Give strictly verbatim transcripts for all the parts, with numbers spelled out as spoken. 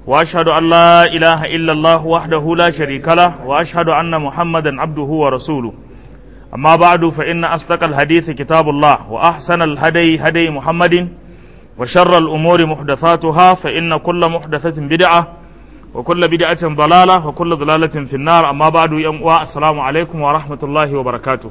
وأشهد أن لا إله إلا الله وحده لا شريك له وأشهد أن محمدا عبده ورسوله أما بعد فإن أصدق الحديث كتاب الله وأحسن الهدي هدي محمد وشر الأمور محدثاتها فإن كل محدثة بدعة وكل بدعة ضلالة وكل ضلالة في النار أما بعد السلام عليكم ورحمة الله وبركاته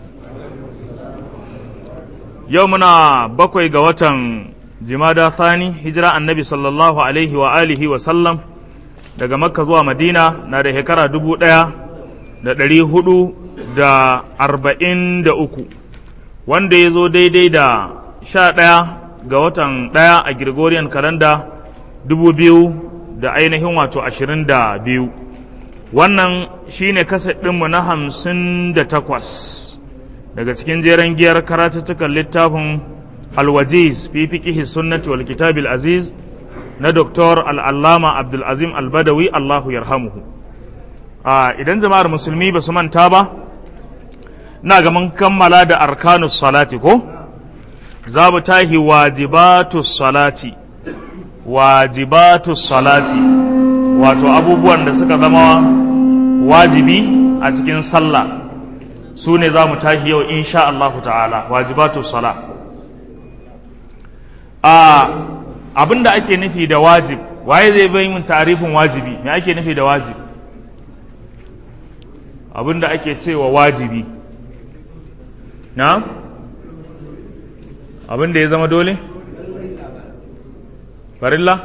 يومنا بقوي قوة jimada thani hijira annabi sallallahu alaihi wa alihi wa sallam daga makka zuwa madina na da shekara dubu ɗaya da ɗari hudu da arba'in da uku wanda ya zo daidai da sha ɗaya ga watan ɗaya a Gregorian kalanda dubu biyu da ainihin wato ashirin da biyu wannan shine kaset ɗinmu na hamsin da takwas daga cikin jeren giyar karatuttukan littafin الوجيز في فقه السنة والكتاب العزيز ندكتور العلامة عبد العظيم البدوي الله يرحمه idan jama'ar musulmi ba su manta ba na ga mun kammala da arkanus salati ko za mu tahi wajibatus salati wajibatus salati wato abubuwan da suka zama wajibi a cikin sallah su ne za mu tahi yau insha Allah ta'ala wajibatus salat a abinda ake nufi da wajib waye zai bai mun tarifin wajibi me ake nufi da wajib abinda ake cewa wajibi na abinda ya zama dole farilla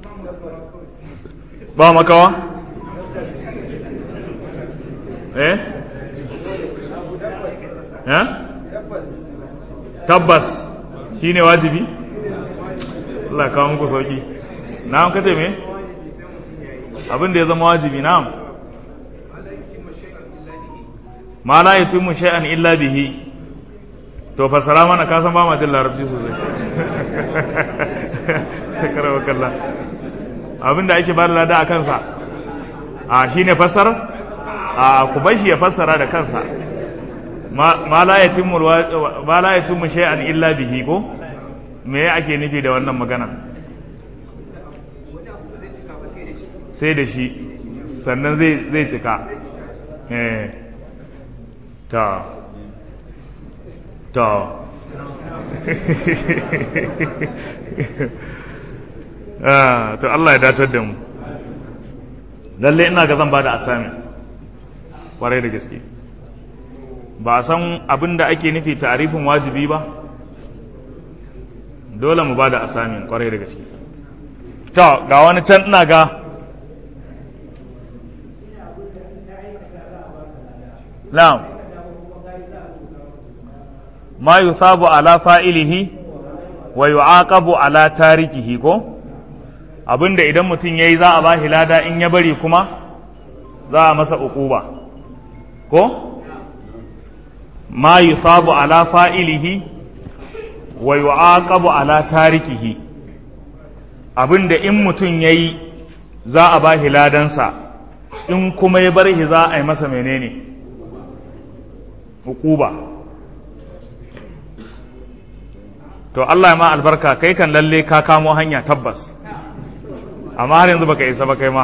ba makawa eh eh tabbas shine wajibi Allah kawo muku sauki na'am kace me abin da ya zama wajibi na'am ma la yatimmu shay'an illa bihi to fasara mana ka san ba ma jin larabci sosai karawa kallah abin da ake bada lada a kansa a shine fassara a ku bashi ya fassara da kansa ma la yatimmu ma la yatimmu shay'an illa bihi ko me ake nufi da wannan magana sai da shi sannan zai zai cika eh ta ta ah to Allah ya datar da mu lalle ina ga zan bada asami kwarai da gaske ba a san abin da ake nufi ta'arifin wajibi ba dole mu bada asamin kwarai da gaske to ga wani can ina ga na'am ma yuthabu ala fa'ilihi wa yu'aqabu ala tarikihi ko abinda idan mutum yayi za a bashi lada in ya bari kuma za a masa uquba ko ma yuthabu ala fa'ilihi wa yu'aqabu ala tarikihi abinda in mutum yayi za a bashi ladansa in kuma ya bar shi za a yi masa menene hukuba to Allah ya ma albarka kai kan lalle ka kamo hanya tabbas amma har yanzu baka isa ba kai ma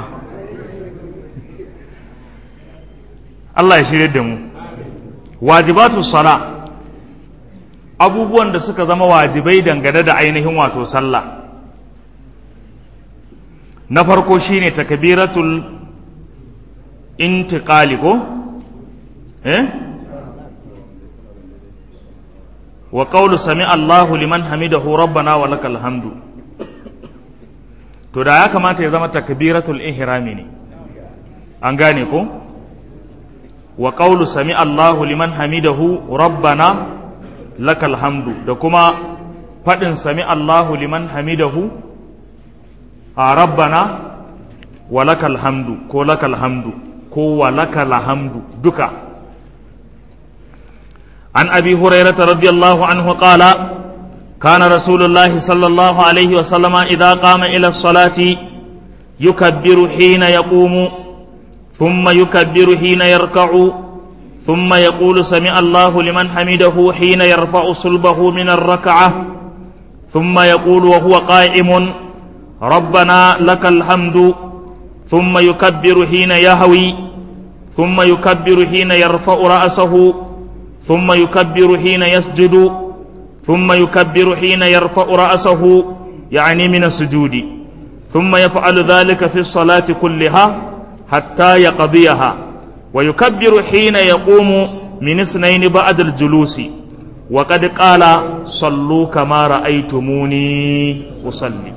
Allah ya shirye da mu wajibatus sala abubuwan da suka zama wajibai dangane da ainihin wato sallah na farko shine takbiratul intiqali ko eh wa qawlu sami Allahu liman hamidahu rabbana wa lakal hamdu to da ya kamata ya zama takbiratul ihrami ne an gane ko wa qawlu sami Allahu liman hamidahu rabbana lakal hamdu da kuma faɗin sami Allahu liman hamidahu a rabbana wa lakal hamdu ko lakal hamdu ko wa lakal hamdu duka an abi hurairah radiyallahu anhu qala kana rasulullah sallallahu alaihi wa sallama idza qama ila as-salati yukabbiru hina yaqumu thumma yukabbiru hina yarka'u ثم يقول سمع الله لمن حمده حين يرفع صلبه من الركعة ثم يقول وهو قائم ربنا لك الحمد thumma yukabbiru hina yahwi thumma yukabbiru hina yarfa'u ra'sahu thumma yukabbiru hina yasjudu thumma yukabbiru hina yarfa'u ra'sahu yani min as-sujudi thumma yaf'alu dhalika fi as-salati kulliha hatta yaqdiyaha wa yukabbiru hina yaqumu min isnayn ba'da al-julusi wa qad qala sallu kama ra'aytumuni usalli.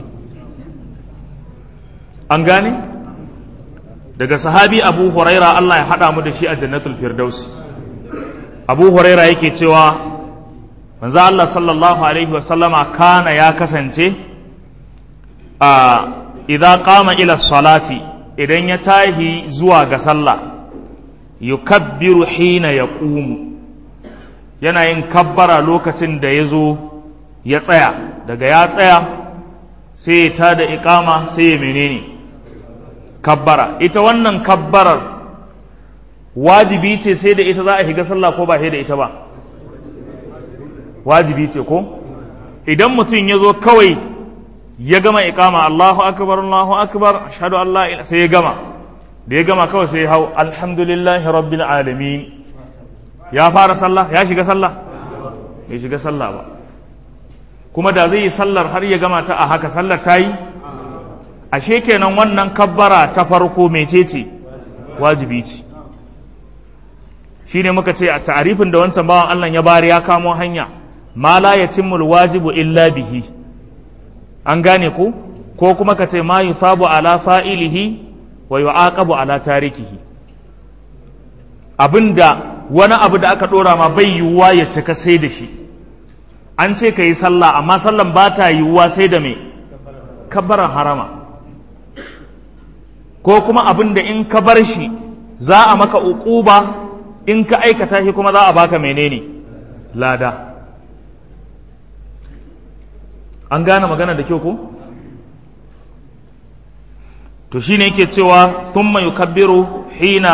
An gane daga sahabi Abu Huraira, Allah ya hada mu da shi a jannatul firdausi. Abu Huraira yake cewa manzo Allah sallallahu alaihi wa sallama kana ya kasance a idza qama ila salati, idan ya tahi zuwa ga sallah, yukabbiru hina yaqumu, yana yin kabbara lokacin da ya zo ya tsaya, daga ya tsaya sai ya tada iqama sai ya menene kabbara. Ita wannan kabbarar wajibi ce sai da ita za a shiga sallah ko ba sai da ita ba? Wajibi ce ko? Idan mutum ya zo kawai ya gama iqama Allahu akbar Allahu akbar ashhadu an la ilaha, sai ya gama, da ya gama kawai sai ya hau alhamdulillahi rabbil alamin, ya fara sallah, ya shiga sallah? Ya shiga sallah ba. Kuma da zai yi sallar har ya gama ta a haka, sallar ta yi? Ashe kenan wannan kabbara ta farko mecece? Wajibi ce. Shi ne muka ce a ta'arifin da wancan bawan Allah ya bari ya kamo hanya, ma la yatimmul wajibu illa bihi. An gane ku? Ko kuma ka ce ma yusabu ala fa'ilihi wa yu'aqabu ala tarikihi. Abinda wani abu da aka dora ma bai yiwuwa ya cika sai da shi. An ce ka yi sallah, amma sallan ba ta yiwuwa sai da me? Kabbaran harama. Ko kuma abin da in ka bar shi za a maka uquba, in ka aikata shi kuma za a baka menene? Lada. An gane magana da kyau ko? To shine yake cewa thumma yukabbiru hina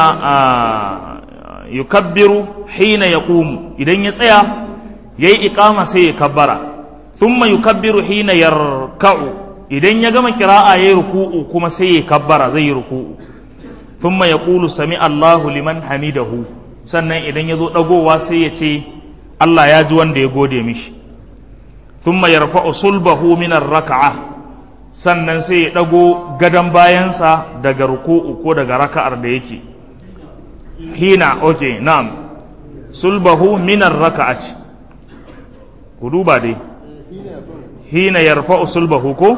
yukabbiru hina yaqumu, idan ya tsaya yayi iqama sai ya kabbara. Thumma yukabbiru hina yarka'u, idan ya gama kira'a yayi ruku'u kuma sai ya kabbara, zai yi ruku'u. Thumma yaqulu sami Allahu liman hamidahu, sannan idan ya zo dagowa sai ya ce Allah ya ji wanda ya gode mishi. Thumma yarfa'u sulbahu min ar-rak'a, sannan sai ya dago gadan bayansa daga ruku'u ko daga raka'ar da yake. Hina okay na'am sulbahu min ar-rak'ati, ku duba dai hina yarfa'u sulbahu ko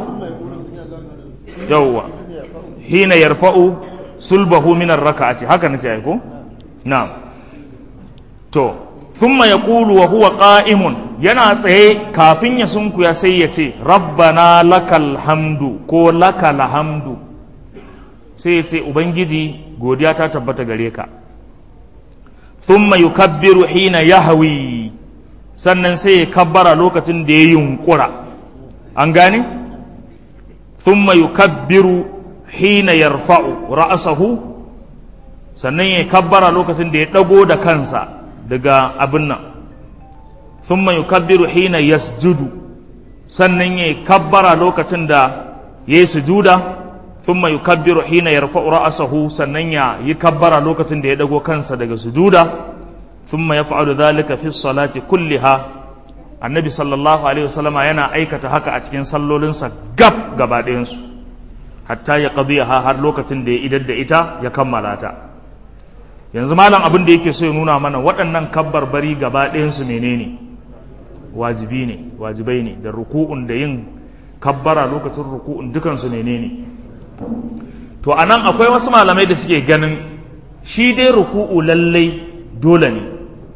yawwa hina yarfa'u sulbahu min ar-rak'ati, haka nace ai ko na'am. To thumma yaqulu wa huwa qa'imun, yana tsaye kafin ya sunkuya sai ya ce rabbana lakal hamdu ko lakal hamdu, sai ya ce ubangiji godiya ta tabbata gare ka. Thumma yukabbiru hina yahwi, sannan sai ya kabbara lokacin da ya yunkura. An gane? Thumma yukabbiru hina yarfa'u ra'sahu, sannan ya kabbara lokacin da ya dago da kansa daga abin nan. Thumma yukabbiru hina yasjudu, sannan ya kabbara lokacin da ya yi sujuda. Thumma yukabbiru hina yarfa'u ra'sahu, sannan ya yi kabbara lokacin da ya dago kansa daga sujuda. Thumma yaf'alu dhalika fi salati kulliha, annabi sallallahu alaihi wasallama yana aikata haka a cikin sallolinsa gab gaba ɗayansu, hatta ya qadiyaha, har lokacin da ya idar da ita ya kammala ta. Yanzu malam abin da yake so ya nuna mana waɗannan kabbar bari gaba ɗayansu menene? Wajibi ne, wajibai ne, da ruku'un da yin kabbara lokacin ruku'un dukansu menene? To anan akwai wasu malamai da suke ganin shi dai ruku'u lallai dole ne,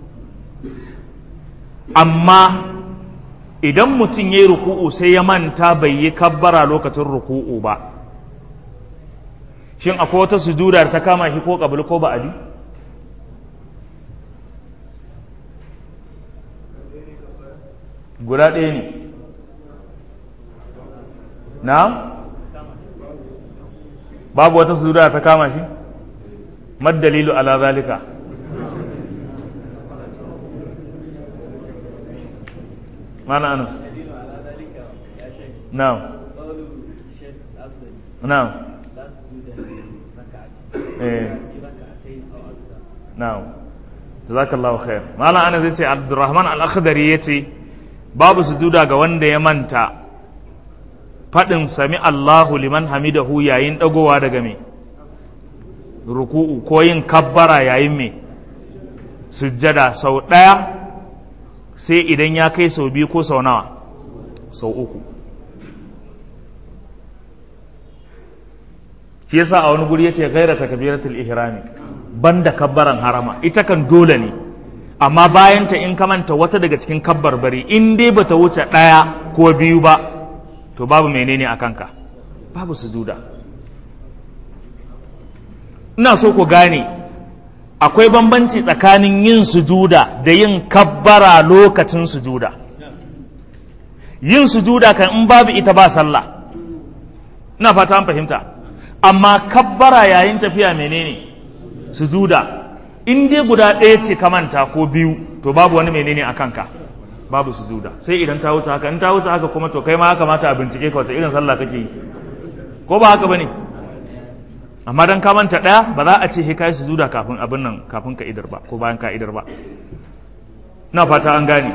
amma idan mutum ya yi ruku'u sai ya manta bai yi kabbara lokacin ruku'u ba, shin akwai wata sujuda ta kama shi ko qabli ko ba'adi? Guda ɗaya ne. Na? Babu wata sujuda ta kama shi? Mad dalilu ala zalika? Mana Anas? Na'am. Na'am. eh na'am jazakallahu khair malam ana zai ce Abdurrahman al-Akhdari yace babu sujuda ga wanda ya manta fadin sami Allahu liman hamidahu yayin dagowa daga me ruku'u ko yin kabbara yayin me sujjada sau daya sai idan ya kai sau biyu ko sau nawa sau uku shi yasa a wani guri yace ghaira takbiratul ihrami banda kabbaran harama ita kan dole ne amma bayan ta in ka manta wata daga cikin kabbar bari in dai bata wuce daya ko biyu ba to babu menene a kanka babu sujuda ina so ku gane akwai bambanci tsakanin yin sujuda da yin kabbara lokacin sujuda yin sujuda kan in babu ita ba sallah ina fata an fahimta amma kabbara yayin tafiya menene sujuda in dai guda ɗaya ce ka manta ko biyu to babu wani menene a kanka babu sujuda sai idan ta wuce haka in ta wuce haka kuma to kai ma ya kamata a bincike ka wata irin sallah kake yi ko ba haka bane amma dan ka manta ɗaya ba za a ce kai sujuda kafin abin nan kafin ka idar ba ko bayan ka idar ba na fata an gane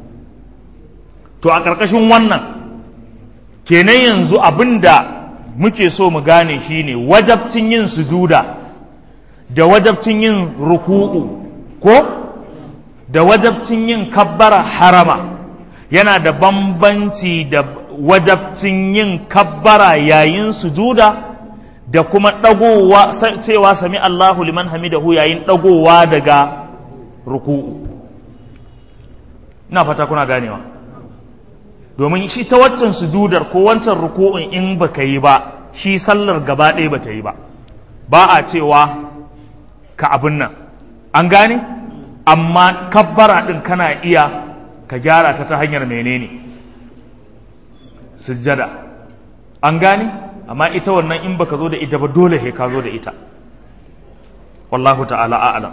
to a ƙarƙashin wannan kenan yanzu abinda muke so mu gane shine wajabcin yin sujuda da wajabcin yin ruku'u ko da wajabcin yin kabbara harama yana da bambanci da wajabcin yin kabbara yayin sujuda da kuma dagowa cewa sami Allahu liman hamidahu yayin dagowa daga ruku'u ina fata kuna ganewa domin shi ta waccan sujudar ko wancan ruku'un in baka yi ba shi sallar gaba ɗaya bata yi ba ba a cewa ka abin nan an gane amma kabbara ɗin kana iya ka gyara ta ta hanyar menene sujjada an gane amma ita wannan in baka zo da ita ba dole he ka zo da ita wallahu ta'ala a'lam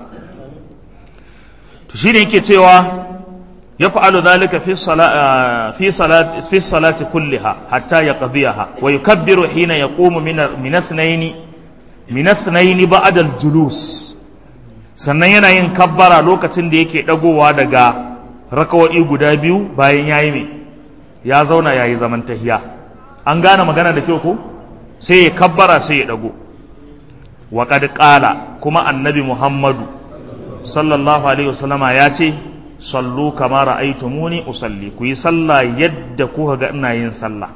to shine yake cewa يفعل ذلك في الصلاة في صلاة في الصلاة كلها حتى يقضيها ويكبر حين يقوم من من اثنين من اثنين بعد الجلوس sannan yana yin kabbara lokacin da yake dagowa daga rakawa'i guda biyu bayan yayi me ya zauna yayi zaman tahiya an gane magana da kyau ko sai ya kabbara sai ya dago wa qad qala kuma annabi Muhammadu sallallahu alaihi wasallama ya ce sallu kama ra'aytumuni usalli ku yi sallah yadda kuka ga ina yin sallah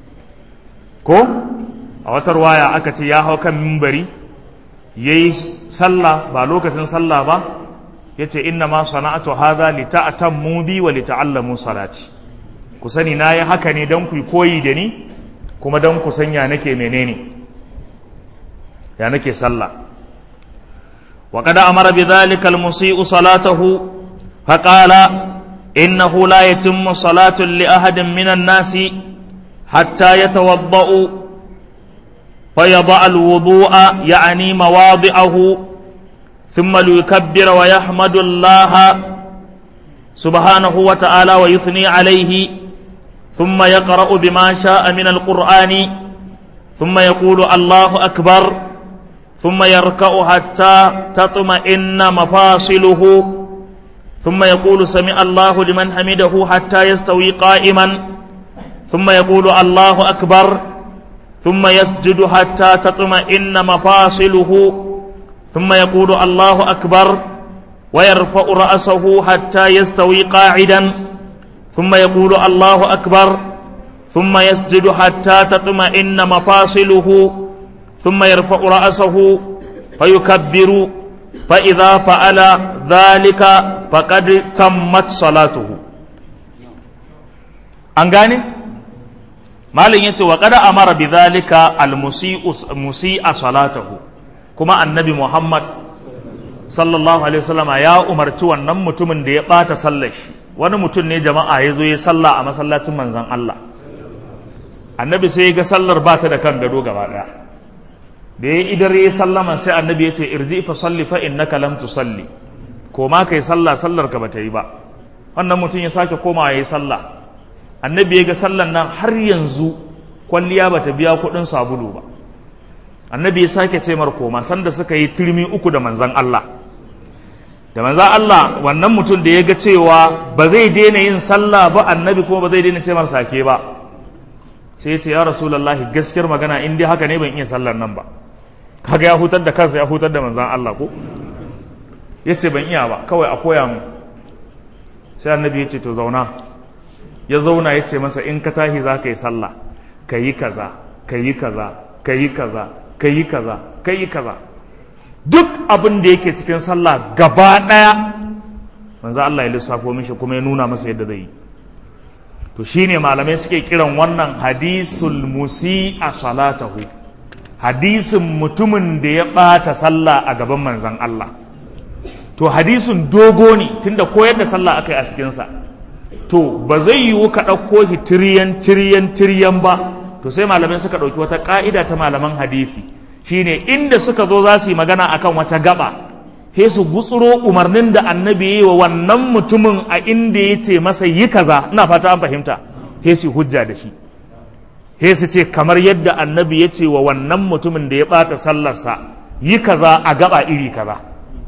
ko a wata riwaya aka ce ya hau kan minbari yayi sallah ba lokacin sallah ba yace inna ma sana'atu hadha lita'tammu bi wa lita'allamu salati ku sani nayi haka ne dan ku koyi da ni kuma dan ku sanya nake menene ya nake sallah wa qad amara bi dhalika al-musii'u salatahu فقال إنه لا يتم صلاة لأحد من الناس حتى يتوضأ فيضع الوضوء يعني مواضعه ثم ليكبر ويحمد الله سبحانه وتعالى ويثني عليه ثم يقرأ بما شاء من القرآن ثم يقول الله أكبر ثم يركع حتى تطمئن مفاصله ثم يقول سمع الله لمن حمده حتى يستوي قائما ثم يقول الله أكبر ثم يسجد حتى تطمئن مفاصله ثم يقول الله أكبر ويرفع رأسه حتى يستوي قاعدا ثم يقول الله أكبر ثم يسجد حتى تطمئن مفاصله ثم يرفع رأسه فيكبر فإذا فعل ذلك فقد تمت صلاته an gane malin yace wa qad amara bidhalika almusii'u musii'a salatahu kuma annabi Muhammad sallallahu alaihi wasallam ya umarci wannan mutumin da ya bata sallar shi wani mutum ne jama'a yazo ya salla a masallacin manzon Allah annabi sai ya ga sallar bata da kan gado gaba daya da ya idar ya sallama sai annabi ya ce irji fa salli fa innaka lam tusalli ko ma kai sallah sallar ka bata yi ba wannan mutum ya sake komawa yayi sallah annabi ya ga sallan nan har yanzu kwalliya bata biya kudin sabulu ba annabi ya sake ce mar koma, sanda suka yi turmi uku da manzan Allah da manzan Allah wannan mutum da ya ga cewa ba zai daina yin sallah ba, annabi kuma ba zai daina ce mar sake ba, sai ya ce ya rasulullahi gaskiyar magana in dai haka ne ban iya sallar nan ba. Kaga ya hutar da kansa, ya hutar da manzan Allah ko ya ce ban iya ba, kawai a koya mu. Sai annabi ya ce to zauna. Ya zauna ya ce masa in ka tashi za ka yi sallah ka yi kaza ka yi kaza ka yi kaza ka yi kaza ka yi kaza, duk abin da yake cikin sallah gaba ɗaya manzo Allah ya lissafo mishi kuma ya nuna masa yadda zai yi. To shine malamai suke kiran wannan hadisul musi'a salatahu, hadisin mutumin da ya ɓata sallah a gaban manzon Allah. To hadisin dogo ne tunda koyar da sallah aka yi a cikinsa, to ba zai yiwu ka ɗauko shi tiriyan tiriyan tiriyan ba. To sai malamai suka ɗauki wata ƙa'ida ta malaman hadisi, shine inda suka zo za su yi magana akan wata gaba, sai su gutsuro umarnin da annabi ya yi wa wannan mutumin a inda ya ce masa yi kaza, ina fata an fahimta, sai su hujja da shi, sai su ce kamar yadda annabi ya ce wa wannan mutumin da ya ɓata sallarsa yi kaza a gaba iri kaza.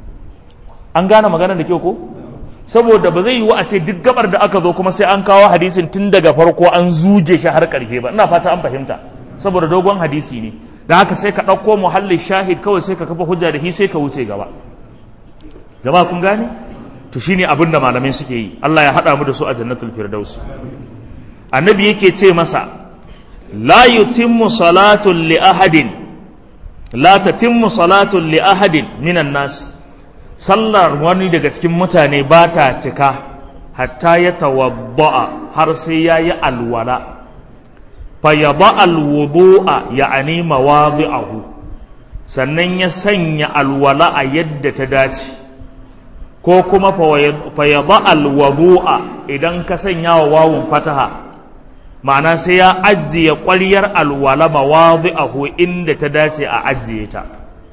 An gane maganar da kyau ko? Saboda ba zai yiwu a ce duk gabar da aka zo kuma sai an kawo hadisin tun daga farko an zuge shi har ƙarfe ba, ina fata an fahimta, saboda dogon hadisi ne, da haka sai ka ɗauko muhallin shahid kawai sai ka kafa hujja da shi sai ka wuce gaba. Jama'a kun gane? To shine abin da malamai suke yi, Allah ya haɗa mu da su a jannatul firdaus. Annabi yake ce masa la yutimmu salatun li ahadin la tatimmu salatun li ahadin minan nas, sallar wani daga cikin mutane ba ta cika hatta ya tawadda'a har sai ya yi alwala, fa ya ba alwudu'a ya'ani mawadi'ahu, sannan ya sanya alwala a yadda ta dace, ko kuma fa ya ba alwudu'a idan ka sanya wa wawun fataha, ma'ana sai ya ajiye ƙwaryar alwala mawadi'ahu inda ta dace a ajiye ta.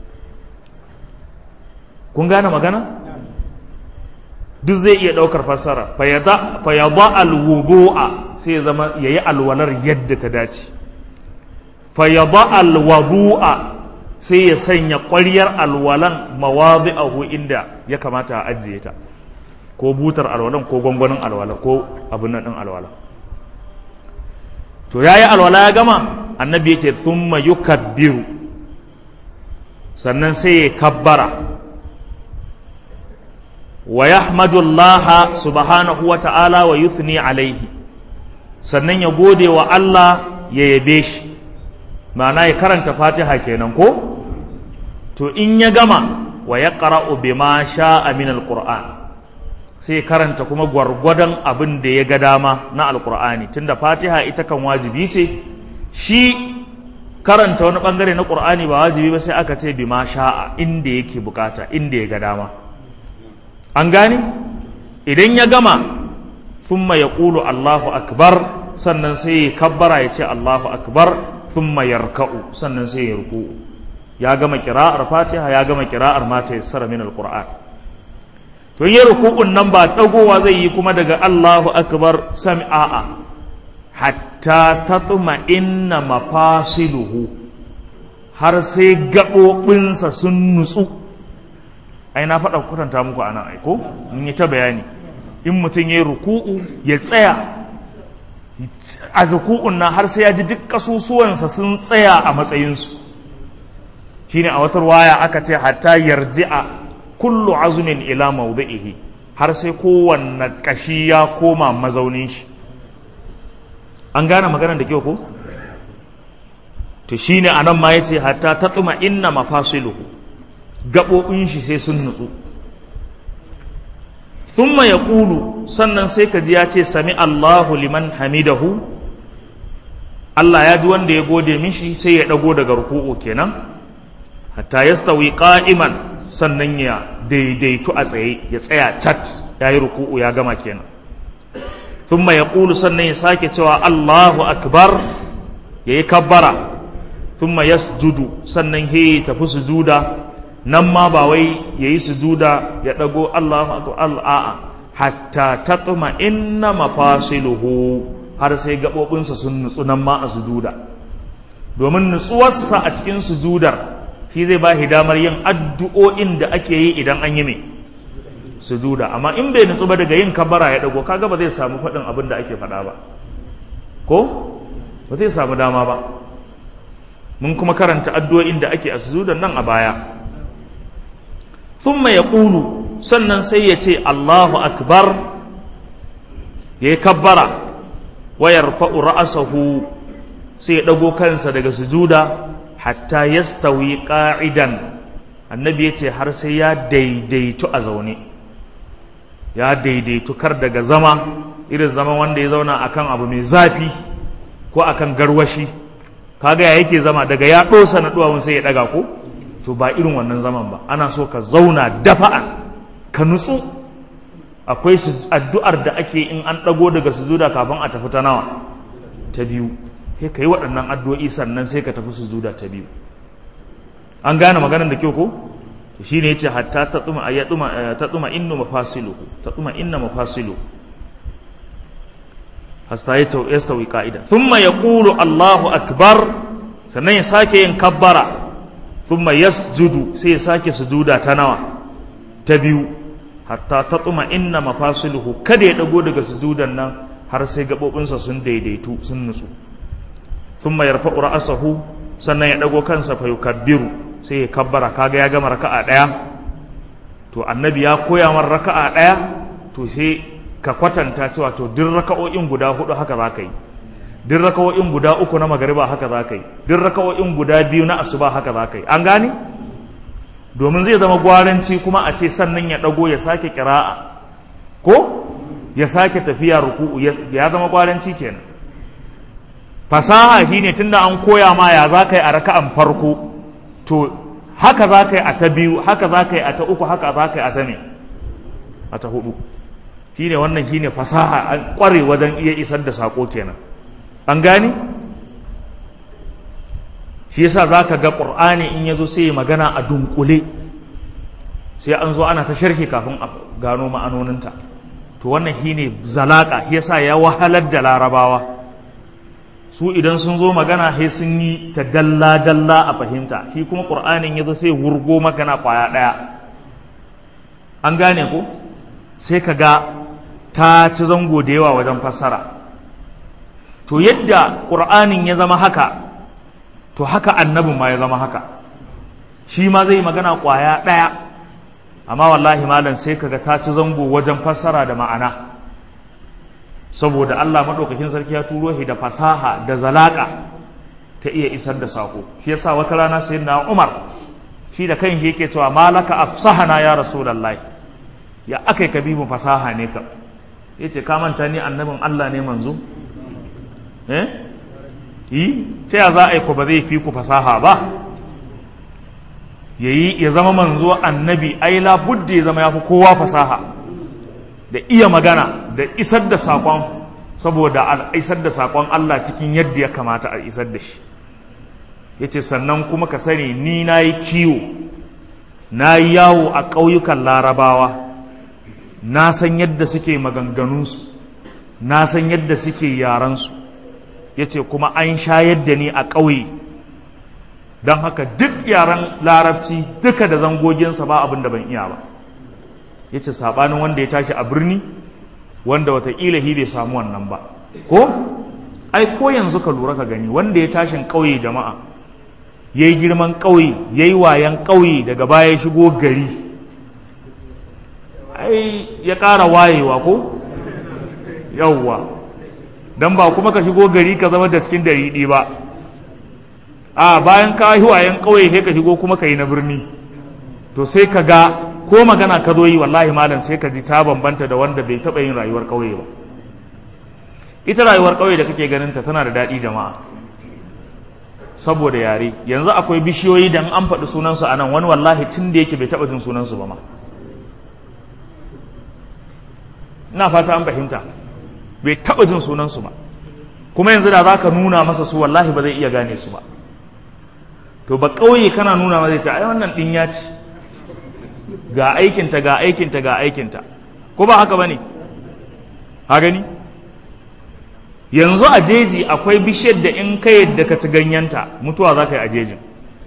Kun gane magana? Duk zai iya ɗaukar fassara, fa ya ba alwudu'a sai ya zama ya yi alwalar yadda ta dace, fa ya ba alwudu'a sai ya sanya ƙwaryar alwalan mawadi'ahu inda ya kamata a ajiye ta, ko butar alwalan ko gwangwanin alwala ko abin nan ɗin alwala. To ya yi alwala ya gama, annabi ya ce thumma yukabbiru, sannan sai ya kabbara, wa yahmadu Allah subhanahu wa ta'ala wa yuthni alaihi, sannan ya gode wa Allah ya yabe shi, ma'ana ya karanta Fatiha kenan ko? To in ya gama wa yaqra'u bima sha'a min alquran, sai karanta kuma gwargwadon abin da ya ga dama na alqur'ani, tunda Fatiha ita kan wajibi ce, shi karanta wani bangare na qur'ani ba wajibi ba, sai aka ce bima sha'a, inda yake bukata, inda ya ga dama. An gane? Idan ya gama thumma yaqulu Allahu akbar, sannan sai ya kabbara ya ce Allahu akbar, thumma yarka'u, sannan sai ya ruku'u. Ya gama qira'ar Fatiha, ya gama qira'ar ma tayassara min alquran. To yin ruku'un nan ba dagowa zai yi kuma daga Allahu akbar sami'a, hatta tatma inna mafasiluhu, har sai gaɓoɓinsa sun nutsu. Ai na faɗa kwatanta muku a nan aiko, mun yi ta bayani, in mutum ya yi ruku'u ya tsaya a ruku'un nan har sai ya ji duk ƙasusuwansa sun tsaya a matsayinsu. Shi ne a wata waya aka ce hatta yarji'a kullu azumin ila mawdi'ihi, har sai kowanne ƙashi ya koma mazaunin shi. An gane maganar da kyau ko? To shi ne a nan ma ya ce hatta tatuma inna mafasiluhu, gaɓoɓin shi sai sun nutsu. Thumma ya ƙulu, sannan sai ka ji ya ce sami Allahu liman hamidahu, Allah ya ji wanda ya gode mishi, sai ya ɗago daga ruku'u kenan, hatta ya stawi ƙa'iman, sannan ya daidaitu a tsaye, ya tsaya cat, ya yi ruku'u ya gama kenan. Thumma ya ƙulu, sannan ya sake cewa Allahu akbar, ya yi kabbara, thumma ya sujudu, sannan he tafi sujuda, nan ma ba wai ya yi sujuda ya ɗago Allahu akbar, a'a, hatta tatma inna mafasiluhu, har sai gaɓoɓinsa sun nutsu nan ma a sujuda. domin nutsuwarsa a cikin sujudar shi zai ba shi damar yin addu'o'in da ake yi idan an yi mai sujuda. Amma in bai nutsu ba daga yin kabbara ya dago, kaga ba zai samu faɗin abin da ake faɗa ba, ko ba zai samu dama ba. Mun kuma karanta addu'o'in da ake a sujudan nan a baya. Thumma yaqulu, sannan sai ya ce Allahu akbar, ya yi kabbara, wa yarfa'u ra'sahu, sai ya dago kansa daga sujuda hatta yastawi qa'idan. Annabi ya ce har sai ya daidaitu a zaune, ya daidaitu kar daga zama irin zaman wanda ya zauna akan abu mai zafi ko akan garwashi, kaga ya yake zama daga ya dosa na duwawun sai ya daga ko, to ba irin wannan zaman ba. Ana so ka zauna dafa'an, ka nutsu. Akwai addu'ar da ake in an dago daga sujuda kafin a tafi ta nawa, ta biyu. Sai ka yi waɗannan addu'o'i sannan sai ka tafi sujuda ta biyu. An gane maganar da kyau ko? Shi ne ya ce hatta ta tsuma inna mafasiluhu, ta tsuma inna mafasiluhu, hasta ya stawi ka'ida. Thumma ya ƙulu Allahu akbar, sannan ya sake yin kabbara. Thumma yasjudu, sai ya sake sujuda ta nawa, ta biyu. Hatta ta tsuma inna mafasiluhu, kada ya ɗago daga sujudan nan har sai gaɓoɓinsa sun daidaitu sun nutsu. Thumma yarfa'u ra'sahu, sannan ya ɗago kansa fa yukabbiru, sai ya kabbara. Kaga ya gama raka'a ɗaya, to annabi ya koya mar raka'a ɗaya, to sai ka kwatanta cewa to duk raka'o'in guda hudu haka za ka yi, duk raka'o'in guda uku na magariba haka za ka yi, duk raka'o'in guda biyu na asuba haka za ka yi. An gane? Domin zai zama gwaranci kuma a ce sannan ya ɗago ya sake kira'a ko ya sake tafiya ruku'u, ya zama gwaranci kenan. Fasaha shine tunda an koya ma ya za ka yi a raka'an farko, to haka za ka yi a ta biyu, haka za ka yi a ta uku, haka za ka yi a ta ne a ta hudu. Shine wannan shine fasaha, an kware wajen iya isar da sako kenan. An gani? Shi yasa za ka ga ƙur'ani in ya zo sai ya magana a dunkule, sai an zo ana ta sharhi kafin a gano ma'anoninta. To wannan shine zalaka, shi yasa ya wahalar da larabawa. Su idan sun zo magana sai sun yi ta dalla-dalla a fahimta, shi kuma ƙur'anin ya zo sai wurgo magana ƙwaya ɗaya. An gane ko? Sai ka ga ta ci zango da yawa wajen fassara. To yadda ƙur'anin ya zama haka, to haka annabin ma ya zama haka. Shi ma zai magana ƙwaya ɗaya, amma wallahi malam sai ka ga ta ci zango wajen fassara da ma'ana. Saboda Allah maɗaukakin sarki ya turo shi da fasaha da zalaƙa ta iya isar da saƙo. Shi yasa wata rana sayyidina Umar shi da kan shi yake cewa malaka afsahana ya rasulullahi, ya akai ka bi mu fasaha ne ka. Yace ka manta ni annabin Allah ne manzo? Eh? Yi ta ya za a yi ku ba zai fi ku fasaha ba? Yayi ya zama manzo annabi, ai la budda ya zama ya fi kowa fasaha da iya magana da isar da saƙon, saboda isar da saƙon Allah cikin yadda ya kamata a isar da shi. Yace sannan kuma ka sani ni na yi kiwo, na yi yawo a ƙauyukan larabawa, na san yadda suke maganganunsu, na san yadda suke yaransu. Yace kuma an shayar da ni a ƙauye, don haka duk yaren larabci duka da zangoginsa ba abin da ban iya ba. Yace saɓanin wanda ya tashi a birni, wanda wataƙila hi bai samu wannan ba. Ko? Ai ko yanzu ka lura ka gani, wanda ya tashin ƙauye jama'a, ya yi girman ƙauye, ya yi wayan ƙauye, daga baya ya shigo gari, ai ya ƙara wayewa ko? Yawwa. Don ba kuma ka shigo gari ka zama da cikin dariɗi ba. A bayan ka yi wayan ƙauye sai ka shigo kuma ka yi na birni. To sai ka ga ko magana ka zo yi wallahi malam sai ka ji ta bambanta da wanda bai taɓa yin rayuwar ƙauye ba. Ita rayuwar ƙauye da kake ganin ta tana da daɗi jama'a, saboda yare. Yanzu akwai bishiyoyi da an faɗi sunansu a nan, wani wallahi tun da yake bai taɓa jin sunansu ba ma. Ina fata an fahimta, bai taɓa jin sunansu ba, kuma yanzu da za ka nuna masa su wallahi ba zai iya gane su ba. To ba ƙauye kana nuna masa zai ce ai wannan ɗin ya ce ga aikinta ga aikinta ga aikinta, ko ba haka ba ne? Ha gani? yanzu a jeji akwai bishiyar da in ka yadda ka ci ganyenta mutuwa za ka yi a jejin,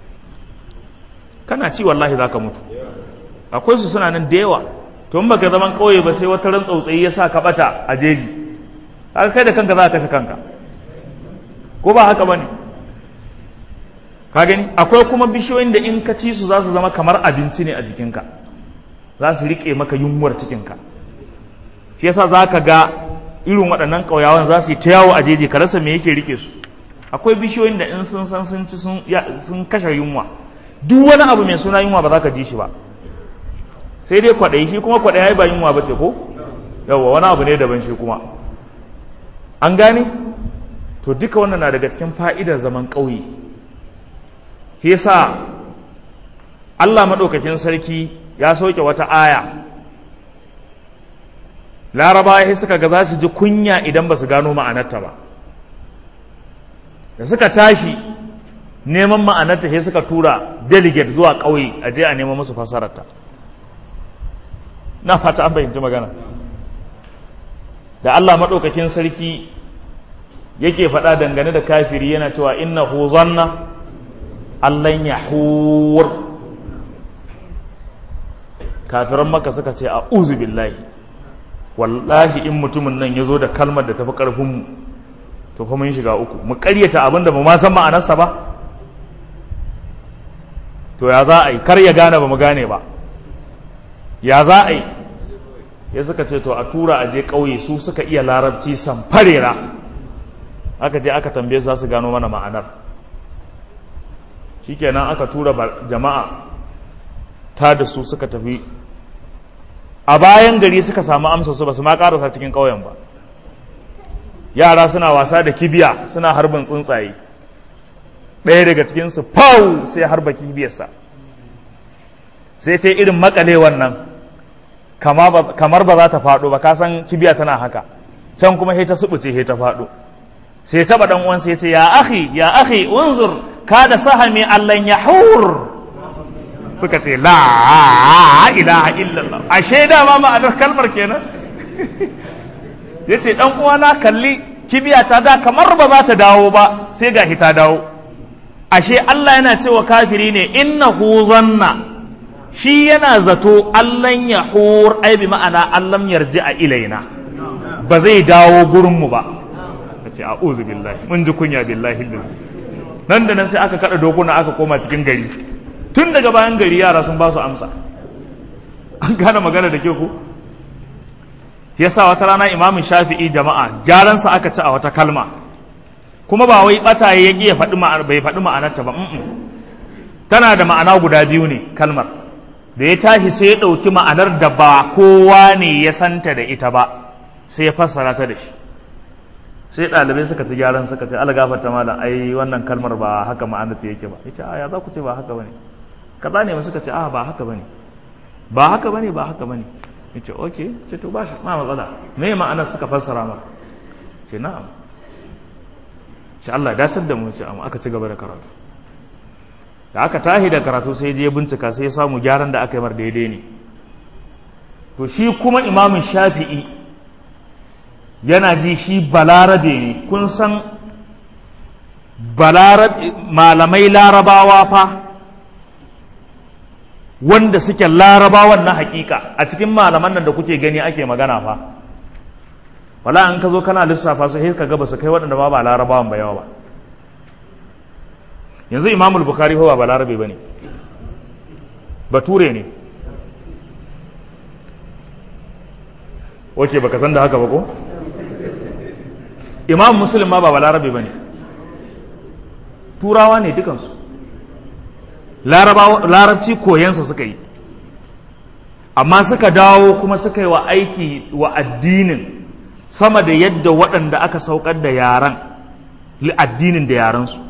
kana ci wallahi za ka mutu. Akwai su suna nan da yawa. To in baka zaman kauye ba sai wata ran tsautsayi ya sa ka bata a jeji, haka kai da kanka za ka kashe kanka, ko ba haka bane? Ka gani akwai kuma bishiyoyin da in ka ci su za su zama kamar abinci ne a jikinka, za su rike maka yunwar cikinka. Shi yasa za ka ga irin waɗannan ƙauyawan za su yi ta yawo a jeji, ka rasa me yake rike su. Akwai bishiyoyin da in sun san sun ci sun kashe yunwa, duk wani abu mai suna yunwa ba za ka ji shi ba, sai dai kwaɗayi. Shi kuma kwaɗayi ba yunwa ba ce ko yawwa, wani abu ne daban shi kuma. An gane? To duka wannan na daga cikin fa'idar zaman ƙauye. Shi yasa Allah maɗaukakin sarki ya sauke wata aya, Larabawa sai suka ga za su ji kunya idan ba su gano ma'anarta ba. Da suka tashi neman ma'anarta sai suka tura delegate zuwa ƙauye a je a neman musu fasararta. Na fata an fahimci magana. Da Allah maɗaukakin sarki yake faɗa dangane da kafiri yana cewa innahu zanna allan yahur. Kafiran Makka suka ce a'udhu billahi, wallahi in mutumin nan ya zo da kalmar da tafi ƙarfinmu to kuma mun shiga uku, mu ƙaryata abin da ba ma san ma'anarsa ba, to ya za a yi? Kar ya gane ba mu gane ba, ya za a yi? Ya suka ce to a tura a je ƙauye, su suka iya larabci samfarera, aka je aka tambaye su za su gano mana ma'anar. Shikenan aka tura jama'a ta da su suka tafi a bayan gari, suka samu amsa su ba su ma karasa cikin ƙauyen ba. Yara suna wasa da kibiya suna harbin tsuntsaye, ɗaya daga cikinsu fau sai harba kibiyarsa, sai ta irin makale wannan kamar ba za ta faɗo ba, ka san kibiya tana haka, can kuma sai ta subuce sai ta faɗo. Sai taɓa ɗan uwansa ya ce ya akhi ya akhi unzur kada sahami allan yahur. Suka ce la ilaha illallah, ashe dama ma'anar kalmar kenan. Ya ce ɗan uwana kalli kibiya ta da kamar ba za ta dawo ba, sai gashi ta dawo. Ashe Allah yana cewa kafiri ne innahu zanna, shi yana zato allan yahur, ai bi ma'ana allam yarji'a ilaina, ba zai dawo gurinmu ba. Ka ce a'udhu billahi, mun ji kunya billahi. Nan da nan sai aka kada dokuna aka koma cikin gari. Tun daga bayan gari yara sun ba su amsa. An gane magana da ke ku? Yasa wata rana Imam Shafi'i jama'a gyaransa aka ci a wata kalma, kuma ba wai bata ya ya faɗi bai faɗi ma'anarta ba. Tana da ma'ana guda biyu ne kalmar. Da ya tashi sai ya ɗauki ma'anar da ba kowa ne ya santa da ita ba, sai ya fassara ta da shi. Sai ɗalibai suka ci gyaran suka ce ala gafarta malam, ai wannan kalmar ba haka ma'anarta yake ba. Ya ce a ya za ku ce ba haka bane? Kaza ne suka ce a ba haka bane, ba haka bane, ba haka bane. Yace okay, ce to ba shi ma matsala, me ma'anar suka fassara ma? Ce na'am. Ce Allah dacar da mu, ce amma aka ci gaba da karatu. Da aka tahi da karatu sai je bincika sai ya samu gyaran da aka yi mar daidai ne. To shi kuma Imamin Shafi'i yana ji shi balarabe ne, kun san balarabe malamai larabawa fa wanda suke larabawan na hakika a cikin malaman nan da kuke gani ake magana fa, wala an ka zo kana lissafa su sai ka ga ba su kai waɗanda ba ba larabawan ba yawa ba. Yanzu Imamul Bukhari fa ba larabe bane, bature ne. Oke, baka san da haka ba ko? Imam Muslim ma ba larabe bane, turawa ne dukansu. Larabci koyansa suka yi, amma suka dawo kuma suka yi wa aiki wa addinin sama da yadda waɗanda aka saukar da yaran addinin da yaransu.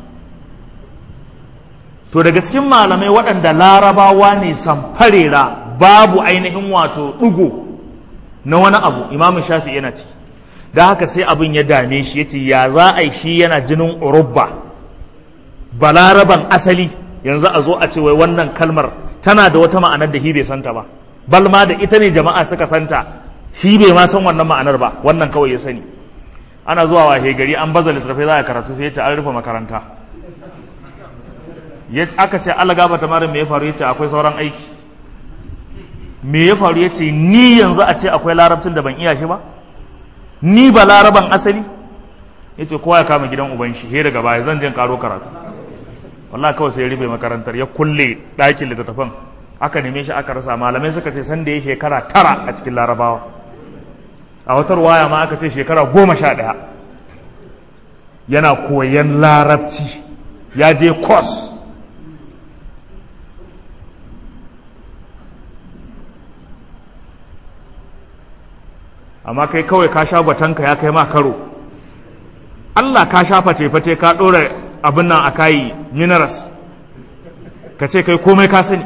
To daga cikin malamai waɗanda larabawa ne samfarera babu ainihin wato ɗigo na wani abu, Imam Shafi yana ci. Da haka sai abin ya dame shi, ya ce ya za a yi shi yana jinin Urubba, balaraban asali, yanzu a zo a ce wai wannan kalmar tana da wata ma'anar da shi bai santa ba, balma da ita ne jama'a suka santa, shi bai ma san wannan ma'anar ba, wannan kawai ya sani. ana zuwa wahe gari an baza littattafai za a karatu sai ya ce an rufe makaranta. Aka ce Allah gaba ta malam me ya faru, ya ce akwai sauran aiki. Me ya faru, ya ce ni yanzu a ce akwai larabcin da ban iya shi ba, ni ba laraban asali. Ya ce kowa ya kama gidan uban shi, he daga baya zan je karo karatu. Wallahi kawai sai ya rufe makarantar, ya kulle ɗakin littattafan, aka neme shi aka rasa. Malamai suka ce sanda ya shekara tara a cikin larabawa, a watar waya ma aka ce shekara goma sha ɗaya yana koyan larabci, ya je course. Amma kai kawai ka sha gwatanka ya kai ma karo, Allah ka sha fate-fate ka ɗora abin nan a kayi minerals, ka ce kai komai ka sani.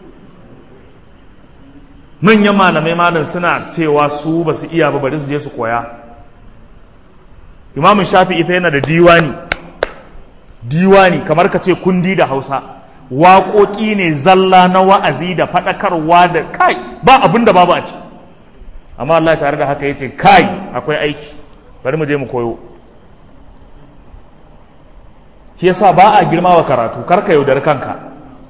Manyan malamai malam suna cewa su ba su iya ba, bari su je su koya. Imamu Shafi'i fa yana da diwani, diwani kamar ka ce kundi da Hausa, waƙoƙi ne zalla na wa'azi da faɗakarwa da kai, ba abin da babu a ciki. Amma Allah tare da haka ya ce kai akwai aiki, bari mu je mu koyo. Shi yasa ba a girma wa karatu, karka yaudari kanka,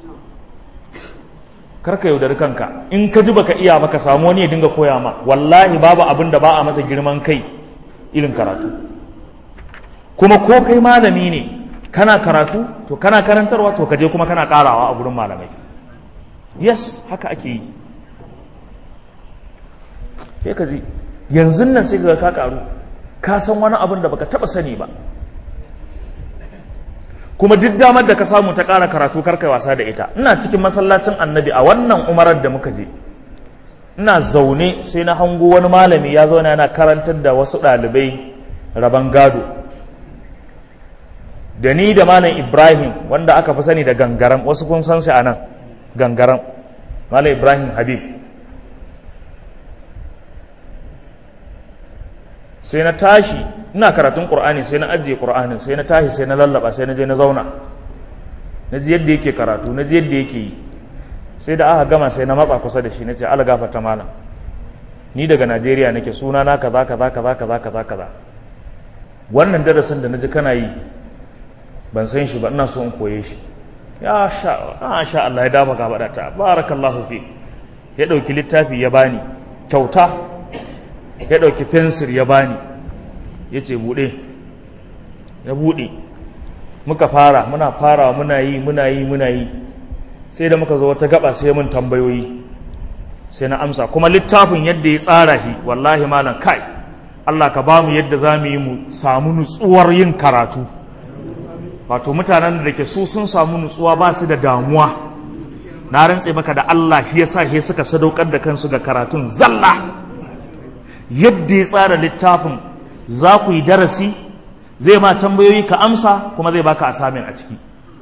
karka yaudari kanka. In ka ji baka iya baka samu wani ya dinga koya ma, wallahi babu abin da ba a masa girman kai irin karatu. Kuma ko kai malami ne kana karatu, to kana karantarwa, to ka je kuma kana karawa a gurin malamai. Yes, haka ake yi. Sai ka ji yanzu nan sai ka ka karu, ka san wani abin da baka taba sani ba. Kuma duk damar da ka samu ta ƙara karatu karkai wasa da ita. Ina cikin masallacin Annabi a wannan umarar da muka je, ina zaune sai na hango wani malami ya zauna yana karantar da wasu ɗalibai rabon gado, da ni da malam Ibrahim wanda aka fi sani da Gangaram, wasu kun san shi a nan Gangaram, malam Ibrahim Habib. Sai na tashi ina karatun Qur'ani, sai na ajiye Qur'anin, sai na tashi sai na lallaba, sai na je na zauna, na ji yadda yake karatu, na ji yadda yake yi. Sai da aka gama sai na matsa kusa da shi, na ce Allah gafarta malam, ni daga Najeriya nake, suna na kaza kaza kaza kaza kaza kaza, wannan darasin da na ji kana yi ban san shi ba, ina so in koye shi. Ya sha sha Allah ya dafa gaba ta, barakallahu fi. Ya dauki littafi ya bani kyauta, ya ɗauki fensir ya bani, ya ce buɗe, ya buɗe, muka fara, muna farawa muna yi muna yi muna yi, sai da muka zo wata gaba sai mun tambayoyi, sai na amsa. Kuma littafin yadda ya tsara shi, wallahi malam kai, Allah ka ba mu yadda za mu yi mu samu nutsuwar yin karatu. Wato mutanen da ke su sun samu nutsuwa ba su da damuwa, na rantse maka da Allah shi yasa shi suka sadaukar da kansu ga karatun zalla. Yadda ya tsara littafin, za ku yi darasi, zai ma tambayoyi ka amsa, kuma zai baka asamin a ciki.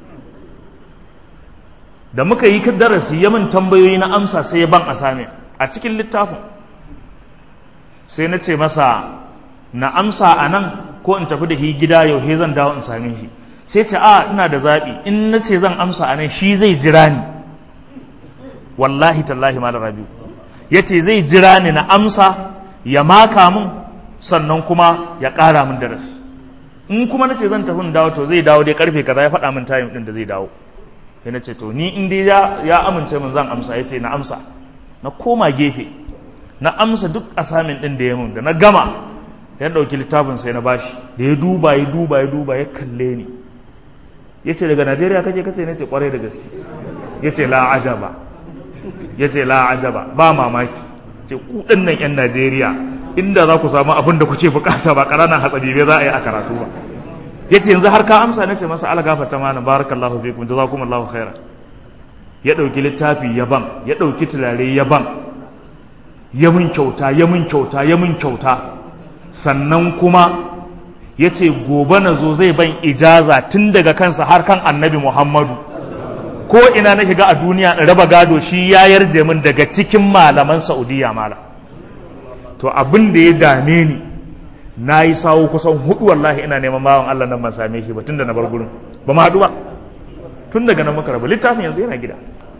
Da muka yi darasi ya min tambayoyi na amsa, sai ya ban asamin a cikin littafin. Sai na ce masa na amsa a nan ko in tafi da shi gida yau, he zan dawo in same shi. Sai ce a ina da zaɓi, in na ce zan amsa a nan shi zai jira ni, wallahi tallahi malam Rabiu ya ce zai jira ni na amsa, ya maka mun, sannan kuma ya ƙara min darasi. In kuma na ce zan tafi dawo, to zai dawo dai karfe kaza, ya faɗa min time ɗin da zai dawo. Sai na ce to ni in dai ya, ya amince min zan amsa. Ya ce na amsa. Na koma gefe na amsa duk asamin ɗin da ya mun, da na gama ya ɗauki littafin sai na bashi, da ya duba ya duba ya duba ya kalle ni, ya ce daga Najeriya kake? Kace? Na ce kwarai da gaske. Ya ce la ajaba, ya ce la ajaba, ba mamaki, ce ku nan yan Najeriya inda za ku samu abin da kuke bukata ba ƙananan hatsabibe za a yi a karatu ba. Ya ce yanzu har ka amsa? Na ce masa ala gafarta malam, barakallahu fikum, jazakumullahu khaira. Ya ɗauki littafi ya ban, ya ɗauki turare ya ban, ya mun kyauta ya mun kyauta ya mun kyauta. Sannan kuma ya ce gobe na zo zai ban ijaza tun daga kansa har kan Annabi Muhammadu, ko ina na shiga a duniya in raba gado shi ya yarje min daga cikin malaman Saudiya malam. To abin da ya dame ni, na yi sawo kusan hudu wallahi ina neman bawan Allah nan ban same shi ba tun da na bar gurin, ba ma haɗu ba tun daga nan muka raba. Littafin yanzu yana gida.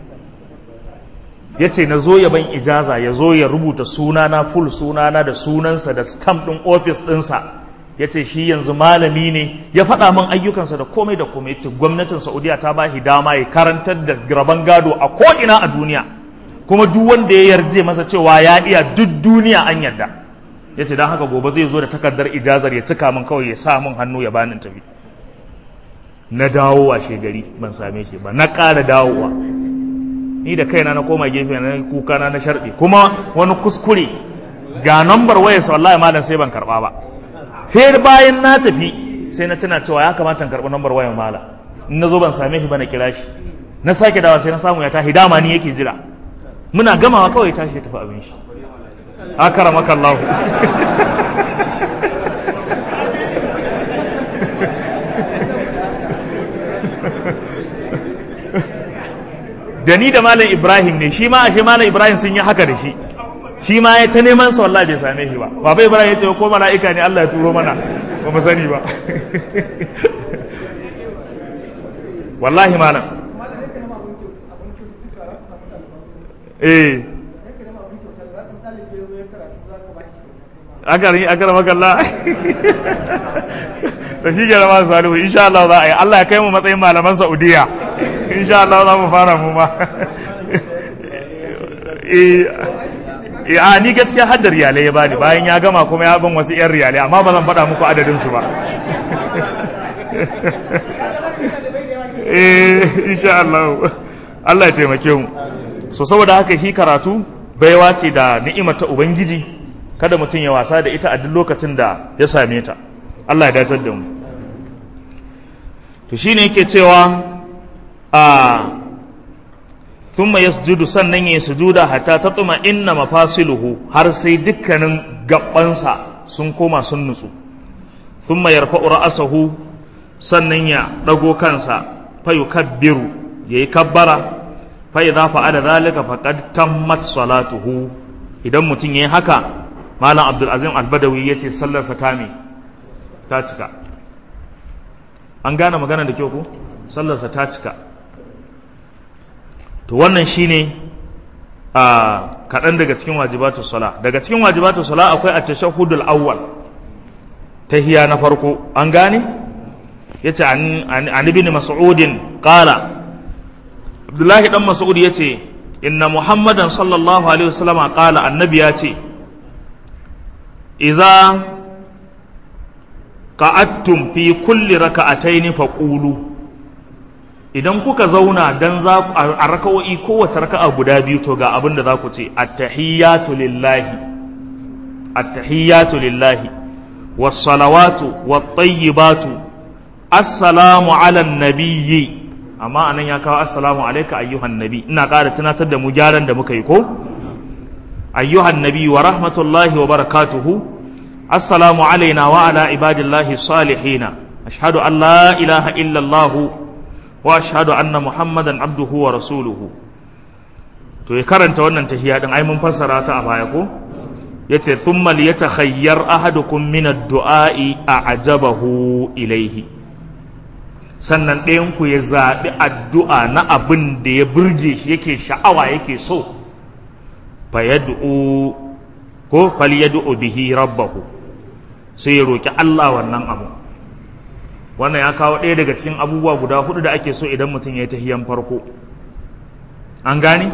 Ya ce na zo ya ban ijaza, ya zo ya rubuta sunana, full sunana da sunansa da stamp ɗin ofis ɗinsa, ya ce shi yanzu malami ne, ya faɗa min ayyukansa da komai da komai. Ya ce gwamnatin Saudiya ta ba shi dama ya karantar da rabon gado a ko'ina a duniya, kuma duk wanda ya yarje masa cewa ya iya duk duniya an yarda. Ya ce don haka gobe zai zo da takardar ijazar ya cika min kawai ya sa min hannu ya bani tafi. Na dawo a shegari ban same shi ba, na ƙara dawowa, ni da kaina na koma gefe na kuka na na sharɗi, kuma wani kuskure ga nambar wayarsa wallahi malam sai ban karɓa ba. Sai bayan na tafi sai na tuna cewa ya kamata in karɓi nambar wayar malam, in na zo ban same shi ba na kira shi, na sake dawa sai na samu ya tashi, dama ni yake jira. Muna gamawa kawai tashi ya tafi abin shi. Akaramaka Allah. Da ni da Malam Ibrahim ne, shi ma ashe Malam Ibrahim sun yi haka da shi, shi ma ya ta neman sa wallahi bai same shi ba. Baba Ibrahim ya ce ko mala'ika ne Allah ya turo mana, ba mu sani ba. Wallahi malam. Eh. Akari akara makalla. Da shi ke rama Salihu, insha Allah za a yi, Allah ya kai mu matsayin malaman Saudiya. Insha Allah za mu fara mu ma. Eh, a ni gaskiya haddar riyalai ya bani, bayan ya gama kuma ya ban wasu yan riyalai, amma ba zan faɗa muku adadin su ba. Eh, insha Allah. Allah ya taimake mu. So saboda haka shi karatu baiwa ce da ni'imar ta Ubangiji, kada mutum ya wasa da ita a duk lokacin da ya same ta. Allah ya datar da mu. To shine yake cewa a thumma yasjudu, sannan ya sujuda hatta tatma inna mafasiluhu, har sai dukkanin gabansa sun koma sun nutsu. Thumma yarfa'u ra'sahu, sannan ya dago kansa, fa yukabbiru, yayi kabbara, fa idza fa'ala dhalika faqad tammat salatuhu. Idan mutum yayi haka, Malam Abdul Azim Al-Badawi yace sallarsa ta me ta cika. An gane magana da kyau ko? Sallarsa ta cika. To wannan shine a kaɗan daga cikin wajibatu sala. Daga cikin wajibatu sala akwai at-tashahhudul awwal, tahiyya na farko. An gane? Yace an an ibn Mas'ud qala, Abdullahi dan Mas'ud yace inna Muhammadan sallallahu alaihi wasallam qala, annabi yace iza qa'attum fi kulli raka'atayn faqulu, idan kuka zauna dan za a raka'o'i kowace raka'a guda biyu, to ga abin da za ku ce at-tahiyyatu lillahi at-tahiyyatu lillahi was-salawatu wat-tayyibatu assalamu 'alan nabiyyi. Amma anan ya kawo assalamu alayka ayyuhan nabi, ina ƙara tunatar da mu gyaran da muka yi ko ayyuhan nabi wa rahmatullahi wa barakatuhu, assalamu alaina wa ala ibadillahi salihina, ashhadu an la ilaha illa Allah wa ashhadu anna muhammadan abduhu wa rasuluhu. To ya karanta wannan tahiyya din, ai mun fassara ta a baya ko, yace thumma liyatakhayyar ahadukum min ad-du'a'i a'jabahu ilayhi, sannan ɗayan ku ya zaɓi addu'a na abin da ya burge shi, yake sha'awa, yake so, fayad'u ko falyad'u bihi rabbahu, sai ya roki Allah wannan abu. Wannan ya kawo ɗaya daga cikin abubuwa guda hudu da ake so idan mutum ya yi tahiyan farko. An gane?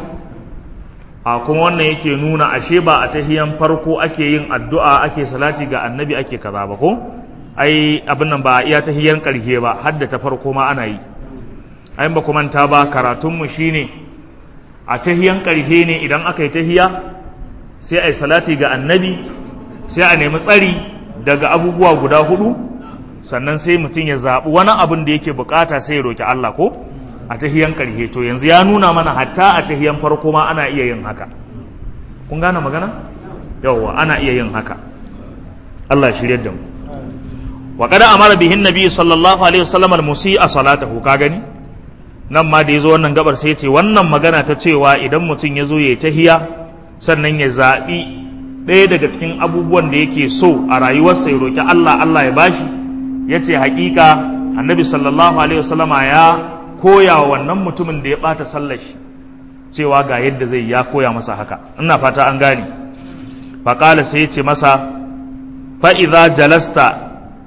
A kuma wannan yake nuna ashe ba a tahiyan farko ake yin addu'a, ake salati ga annabi, ake kaza ba ko? Ai abin nan ba iya tahiyan ƙarshe ba, har da ta farko ma ana yi. Ai ba ku manta ba, karatunmu shine a tahiyan ƙarshe ne idan aka yi tahiya sai a yi salati ga annabi, sai a nemi tsari daga abubuwa guda hudu, sannan sai mutum ya zaɓi wani abin da yake bukata sai ya roki Allah ko a tahiyan ƙarshe. To yanzu ya nuna mana hatta a tahiyan farko ma ana iya yin haka. Kun gane magana? Yawwa, ana iya yin haka. Allah ya shirye da mu. Wa qad amara bihin nabi sallallahu alaihi wasallam al-musii'a salatahu, ka gani? Nan ma da yazo wannan gabar sai ya ce wannan magana ta cewa idan mutum ya zo ya tahiya sannan ya zaɓi ɗaya daga cikin abubuwan da yake so a rayuwarsa ya roki Allah, Allah ya bashi, ya ce haƙiƙa annabi sallallahu alaihi wasallama ya koya wa wannan mutumin da ya ɓata sallar shi cewa ga yadda zai, ya koya masa haka. Ina fata an gane. Faƙala sai ya ce masa, fa'iza jalasta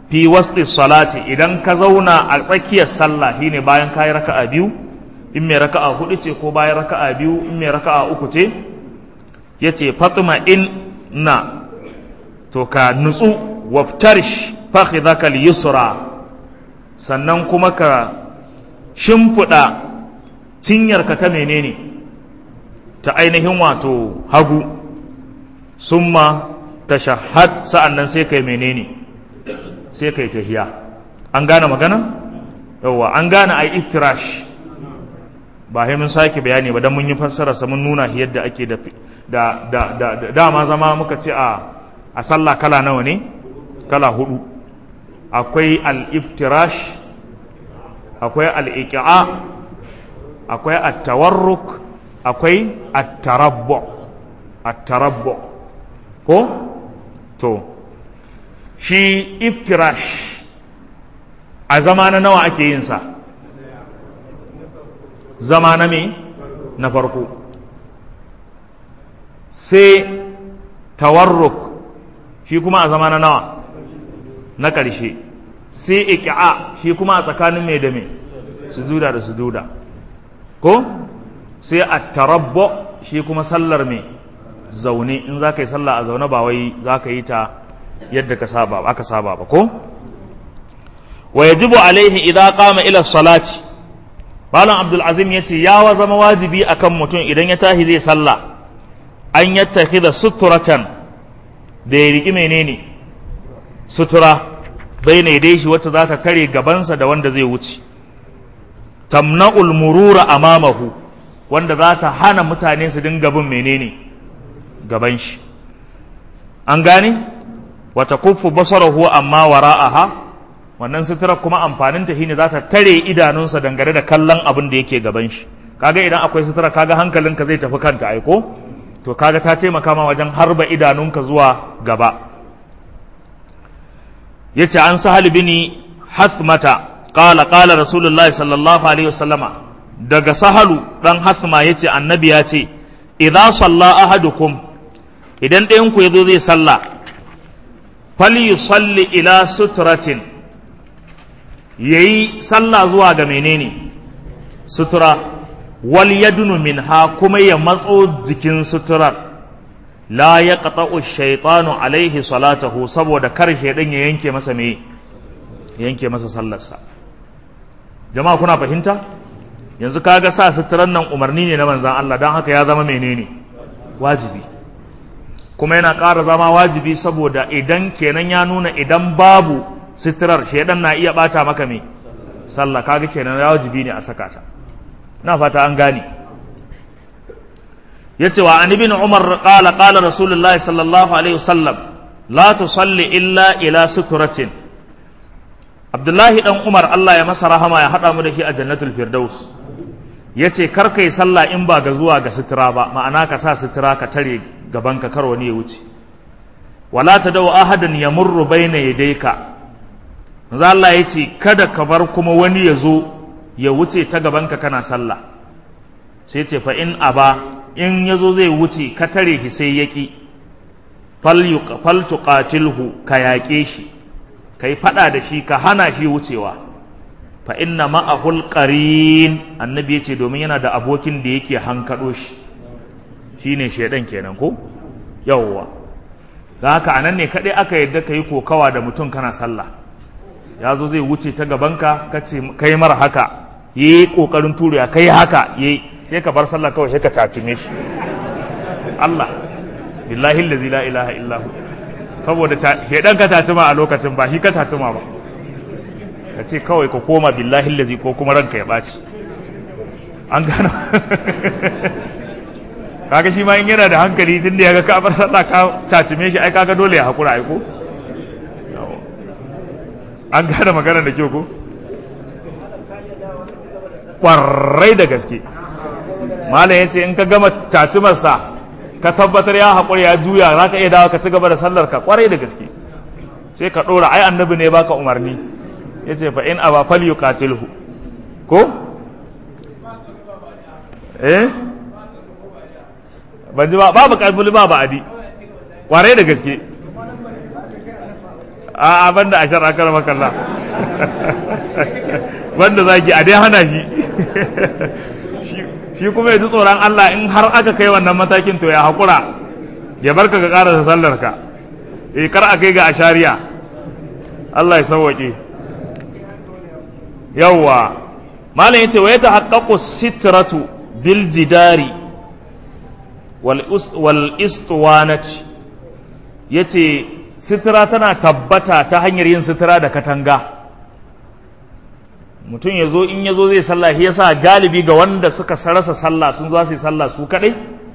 fi wasɗi salati idan ka zauna a tsakiyar sallah shine bayan kayi raka'a biyu in mai raka'a hudu ce ko bayan raka'a biyu in mai raka'a uku ce yace fatma in na to ka nutsu waftarish fakhidhaka al-yusra sannan kuma ka shimfiɗa cinyarka ta menene ta ainihin wato hagu summa tashahhad sa'annan sai kai menene sai kai tahiya an gane magana yawa an gane ai iftirash ba sai mun sake bayani ba dan mun yi fassara sa mun nuna yadda ake da da da da dama zama muka ce a a sallah kala nawa ne kala hudu akwai al-iftirash akwai al-iqa akwai at-tawarruk akwai at-tarabbu at-tarabbu ko to shi iftirash a zamana nawa ake yin sa zamana me na farko sai tawarruk shi kuma a zamana nawa na ƙarshe sai iqa shi kuma a tsakanin mai da mai sujuda da sujuda ko sai at-tarabbu shi kuma sallar mai zaune in za ka yi sallah a zaune ba wai za ka yi ta yadda ka saba aka saba ba ko wa yajibu alaihi idza qama ila salati malam abdul azim yace ya wa zama wajibi akan mutum idan ya tashi zai sallah an yattakhidha suturatan da ya riki menene sutura bayna yadayhi shi wacce za ta kare gabansa da wanda zai wuce tamna'ul murura amamahu wanda za ta hana mutane su dinga bin menene gaban shi an gane wata kuffu basarahu amma wara'aha wannan sutura kuma amfanin ta shine za ta tare idanunsa dangane da kallon abin da yake gaban shi kaga idan akwai sutura kaga hankalinka zai tafi kanta aiko to kaga ta taimaka ma wajen harba idanunka zuwa gaba yace an sahal bini hathmata qala qala rasulullahi sallallahu alaihi wasallama daga sahalu dan hathma yace annabi ya ce idza salla ahadukum idan ɗayan ku yazo zai salla fali yusalli ila sutratin yayi salla zuwa ga menene sutura wal yadnu minha kuma ya matso jikin suturar la yaqta'u ash-shaytanu alaihi salatahu saboda kar shaydan ya yanke masa me yanke masa sallarsa jama'a kuna fahimta yanzu kaga sa suturan nan umarni ne na manzon Allah dan haka ya zama menene wajibi kuma yana ƙara zama wajibi saboda idan kenan ya nuna idan babu suturar shaydan na iya bata maka me sallah kaga kenan wajibi ne a saka ta na fata an gane yace wa an ibn umar qala qala rasulullahi sallallahu alaihi wasallam la tusalli illa ila suturatin abdullahi dan umar Allah ya masa rahama ya hada mu da shi a jannatul firdaus yace kar kai sallah in ba ga zuwa ga sutura ba ma'ana ka sa sutura ka tare gaban ka kar wani ya wuce wala tadaw ahadan yamurru bayna yadayka manzo Allah yace kada ka bar kuma wani ya zo ya wuce ta gabanka kana sallah sai ce fa in aba in yazo zai wuce ka tare shi sai yaki fal yuqfal tuqatilhu ka yaƙe shi kai fada da shi ka hana shi wucewa fa inna ma'ahul qarin annabi yace domin yana da abokin da yake hankado shi shine shedan kenan ko yawwa dan haka anan ne kadai aka yadda kai kokawa da mutum kana sallah yazo zai wuce ta gabanka kace kai mar haka yi kokarin turiya kai haka yi sai ka bar sallah kawai sai ka tatime shi Allah billahi allazi la ilaha illa hu saboda shedan ka tatuma a lokacin ba shi ka tatuma ba kace kawai ka koma billahi allazi ko kuma ranka ya baci an gano kaga shi ma in yana da hankali tunda ya ga ka bar sallah ka tatime shi ai kaga dole ya hakura ai ko an gane magana da kyau ko ƙwarai da gaske malam ya ce in ka gama catumarsa ka tabbatar ya haƙuri ya juya za ka iya dawo ka ci gaba da sallar ka ƙwarai da gaske sai ka ɗora ai annabi ne baka umarni ya ce fa in aba fal yuqatilhu ko eh ban ji ba babu kalbuli ba ba adi ƙwarai da gaske a banda ashar akar makalla banda zaki a dai hana shi shi kuma ya ji tsoron Allah in har aka kai wannan matakin to ya haƙura ya barka ka ƙarasa sallar ka eh kar a kai ga ashariya Allah ya sauwaƙe yawwa malam yace wa yatahaqqaqu sitratu bil jidari wal wal istiwanati yace sitira tana tabbata ta hanyar yin sitira da katanga mutum yazo in yazo zai sallah shi yasa galibi ga wanda suka sarasa sallah sun zo su yi sallah su kadai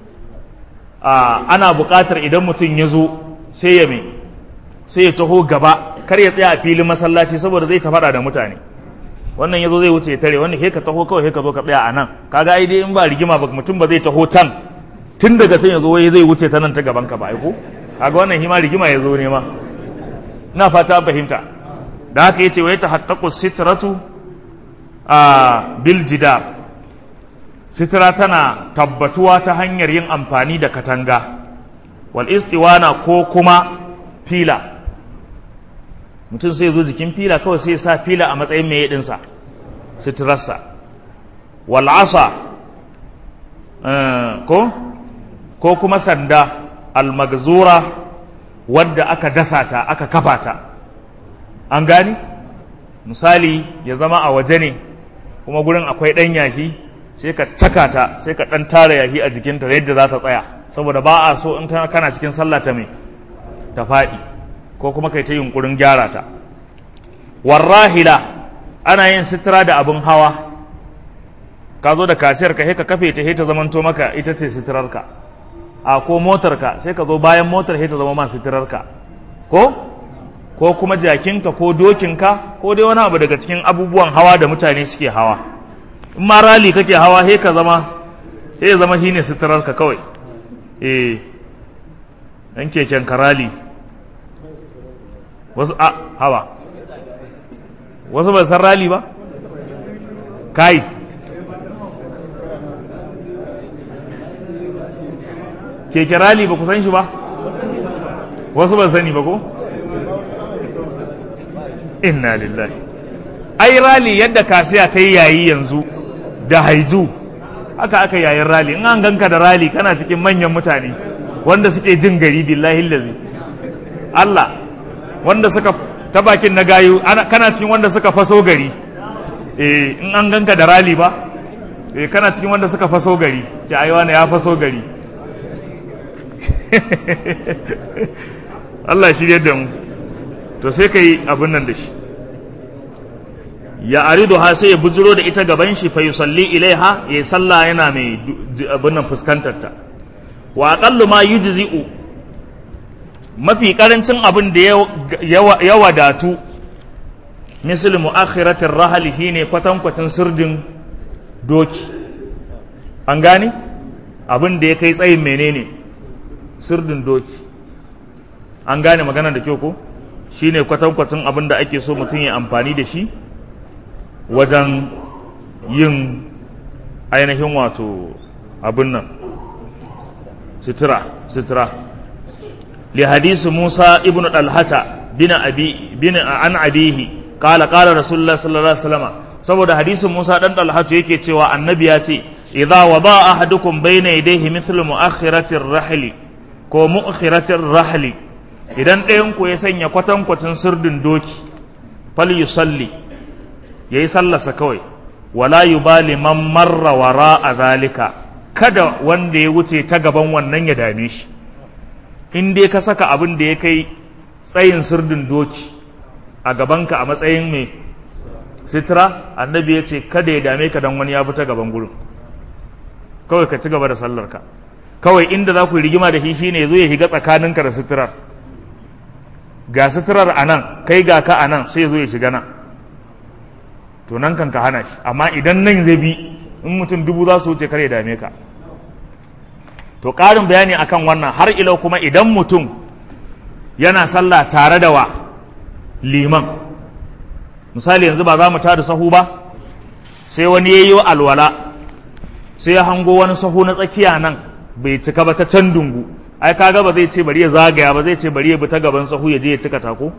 a ana buƙatar idan mutum yazo sai ya me sai ya taho gaba kar ya tsaya a filin masallaci saboda zai ta fada da mutane wannan yazo zai wuce tare wannan he ka taho kawai he ka zo ka tsaya a nan kaga ai dai in ba rigima ba mutum ba zai taho can tun daga can yazo wai zai wuce ta nan ta gaban ka ba ai ko kaga wannan hima rigima yazo ne ma ina fata an fahimta da haka yace wai tahaqqaqu sitratu a bil jidar sitra tana tabbatuwa ta hanyar yin amfani da katanga wal istiwana ko kuma fila mutum sai zo jikin fila kawai sai sa fila a matsayin mai yadinsa sitirarsa wal'asa ko ko kuma sanda almagzura wadda aka dasa ta aka kafa ta an gani misali ya zama a waje ne kuma gurin akwai ɗan yashi sai ka caka ta sai ka ɗan tara yashi a jikinta yadda za ta tsaya saboda ba a so in kana cikin sallah ta mai ta faɗi ko kuma kai ta yunkurin gyara ta warrahila ana yin sitira da abin hawa ka zo da kasiyar ka ka kafe ta ta zamanto maka ita ce sitirarka a ko motar ka sai ka zo bayan motar ta zama ma sitirarka ko ko kuma jakinka ko dokinka ko dai wani abu daga cikin abubuwan hawa da mutane suke hawa in ma rali kake hawa he ka zama he zama shine sitirarka kawai eh dan keken karali wasu a hawa wasu ba san rali ba kai keke rali ba ku san shi ba wasu ba sani ba ko inna lillahi ai rali yadda kasiya ta yi yayi yanzu da haiju haka aka yayin rali in an ganka da rali kana cikin manyan mutane wanda suke jin gari billahi lazi Allah wanda suka ta bakin na gayu kana cikin wanda suka faso gari eh in an ganka da rali ba eh kana cikin wanda suka faso gari ce ai wani ya faso gari Allah shi da mu to sai kai abin nan da shi ya aridu ha sai ya bujiro da ita gaban shi fa yusalli ilaiha ya salla yana mai abin nan fuskantar ta wa aqallu ma yujzi'u mafi karancin abin da ya wadatu misali mu'akhiratin rahali shine kwatankwacin sirdin doki an gane abin da ya kai tsayin menene sirdin doki an gane magana da kyau ko shine kwatankwacin abin da ake so mutum ya amfani da shi wajen yin ainihin wato abin nan sitira sitira لحديث موسى ابن طلحة بن أبي بن عن أبيه قال قال رسول الله صلى الله عليه وسلم saboda hadisin Musa dan Talha yake cewa annabi ya ce idza wada ahadukum bayna yadayhi mithlu mu'akhiratir rahli ko mu'akhiratir rahli idan ɗayan ku ya sanya kwatankwacin sirdin doki fal yusalli yayi sallarsa kawai wala yubali man marra wara zalika kada wanda ya wuce ta gaban wannan ya dame shi in dai ka saka abin da ya kai tsayin sirdin doki a gabanka a matsayin mai sitira annabi ya ce kada ya dame ka dan wani ya fita gaban gurin kawai ka ci gaba da sallarka kawai inda za ku yi rigima da shi shine ya zo ya shiga tsakaninka da sitirar ga sitirar a nan kai ga ka a nan sai ya zo ya shiga nan to nan kan ka hana shi amma idan nan zai bi in mutum dubu za su wuce kar ya dame ka to ƙarin bayani akan wannan har ilau kuma idan mutum yana sallah tare da wa liman misali yanzu ba za mu tada sahu ba sai wani yayi alwala sai ya hango wani sahu na tsakiya nan bai cika ba ta can dungu ai kaga ba zai ce bari ya zagaya ba zai ce bari ya bi ta gaban sahu ya je ya cika ta ko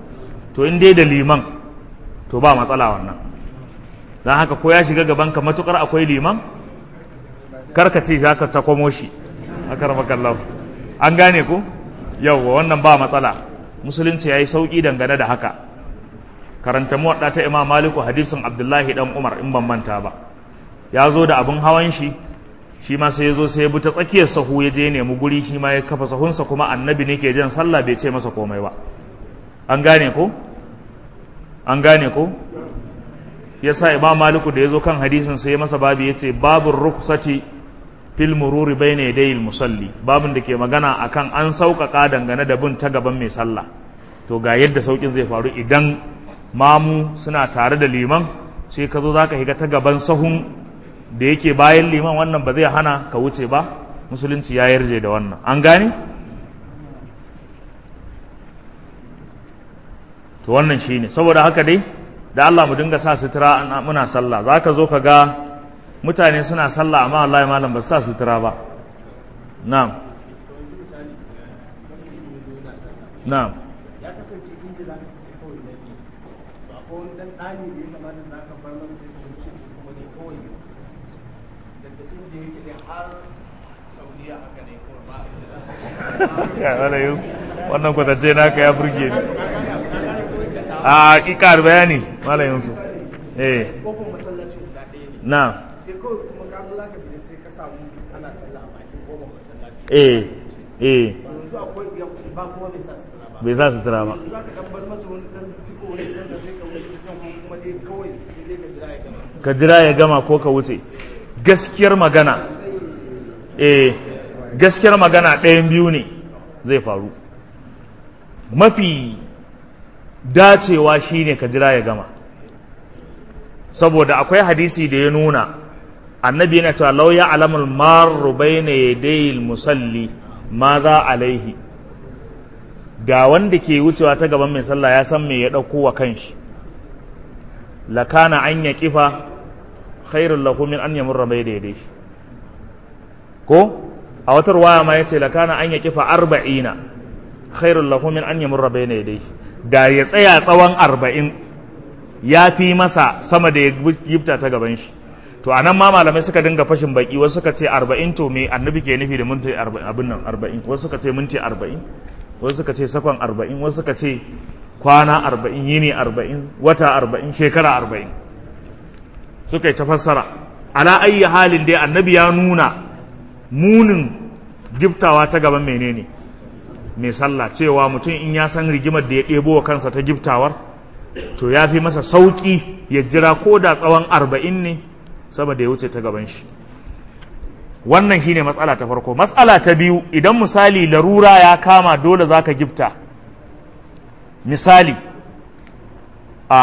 to in dai da liman to ba matsala wannan. don haka ko ya shiga gaban ka matukar akwai liman karka ce za ka takwamo shi a karamakallahu an gane ku yauwa wannan ba matsala. musulunci ya yi sauƙi dangane da haka. karanta muwadda ta imam maliku hadisin abdullahi dan umar in ban manta ba, ya zo da abin hawan shi shi ma sai ya zo sai ya bi ta tsakiyar sahu ya je nemi guri shi ma ya kafa sahunsa kuma annabi ne ke jan sallah bai ce masa komai ba. an gane ko an gane ko yasa imam maliku da ya zo kan hadisin sai ya masa babu ya ce babur rukhsati fil mururi bayna yadayil musalli, babun da ke magana akan an sauƙaƙa dangane da bin ta gaban mai sallah. to ga yadda sauƙin zai faru idan mamu suna tare da liman sai ka zo za ka higa ta gaban sahun da yake bayan liman, wannan ba zai hana ka wuce ba, musulunci ya yarje da wannan. an gane to wannan shine saboda haka dai da Allah mu dinga sa sutura muna sallah. za ka zo ka ga mutane suna sallah amma wallahi malam ba su sa sutura ba. na'am na'am ya kasance inda za ka fi kawai na biyu to akwai wani dan ɗani da ya kamata za ka bar masa sai ka wuce kuma ne kawai daga inda yake ne har saudiya haka ne kuma ba ya wala yau wannan kwatance naka ya burge ni a ƙiƙar bayani malam yusuf eh kofin masallacin guda ɗaya ne na'am sai kawai kuma ka zo za ka fita sai ka samu ana sallah a bakin kofin masallaci eh eh yanzu akwai ba kuma bai sa sutura ba bai sa sutura ba za ka tabbar masa wani dan ciko wani sanda sai ka wuce can kuma dai kawai sai dai ka jira ya gama ka jira ya gama ko ka wuce. gaskiyar magana eh gaskiyar magana ɗayan biyu ne zai faru. mafi dacewa shine ka jira ya gama, saboda akwai hadisi da ya nuna annabi yana cewa law ya'lamul marru bayna yadayil musalli ma za alaihi, da wanda ke wucewa ta gaban mai sallah ya san me ya ɗauko wa kanshi, lakana an ya kifa khairul lahu min an yamurra bai daidai shi ko a wata ruwaya ma yace lakana an ya kifa arba'ina khairul lahu min an yamurra bai daidai shi, da ya tsaya tsawon arba'in ya fi masa sama da ya gifta ta gaban shi. to anan ma malamai suka dinga fashin baki, wasu suka ce arba'in to me annabi ke nufi da minti abin nan arba'in, wasu suka ce minti arba'in, wasu suka ce sakon arba'in, wasu suka ce kwana arba'in, yini arba'in, wata arba'in, shekara arba'in, suka yi ta fassara. ala ayyi halin dai annabi ya nuna munin giftawa ta gaban menene mai sallah, cewa mutum in ya san rigimar da ya ɗebo wa kansa ta giftawar to ya fi masa sauƙi ya jira ko da tsawon arba'in ne saboda ya wuce ta gaban shi. wannan shine matsala ta farko. matsala ta biyu, idan misali larura ya kama dole zaka gifta, misali a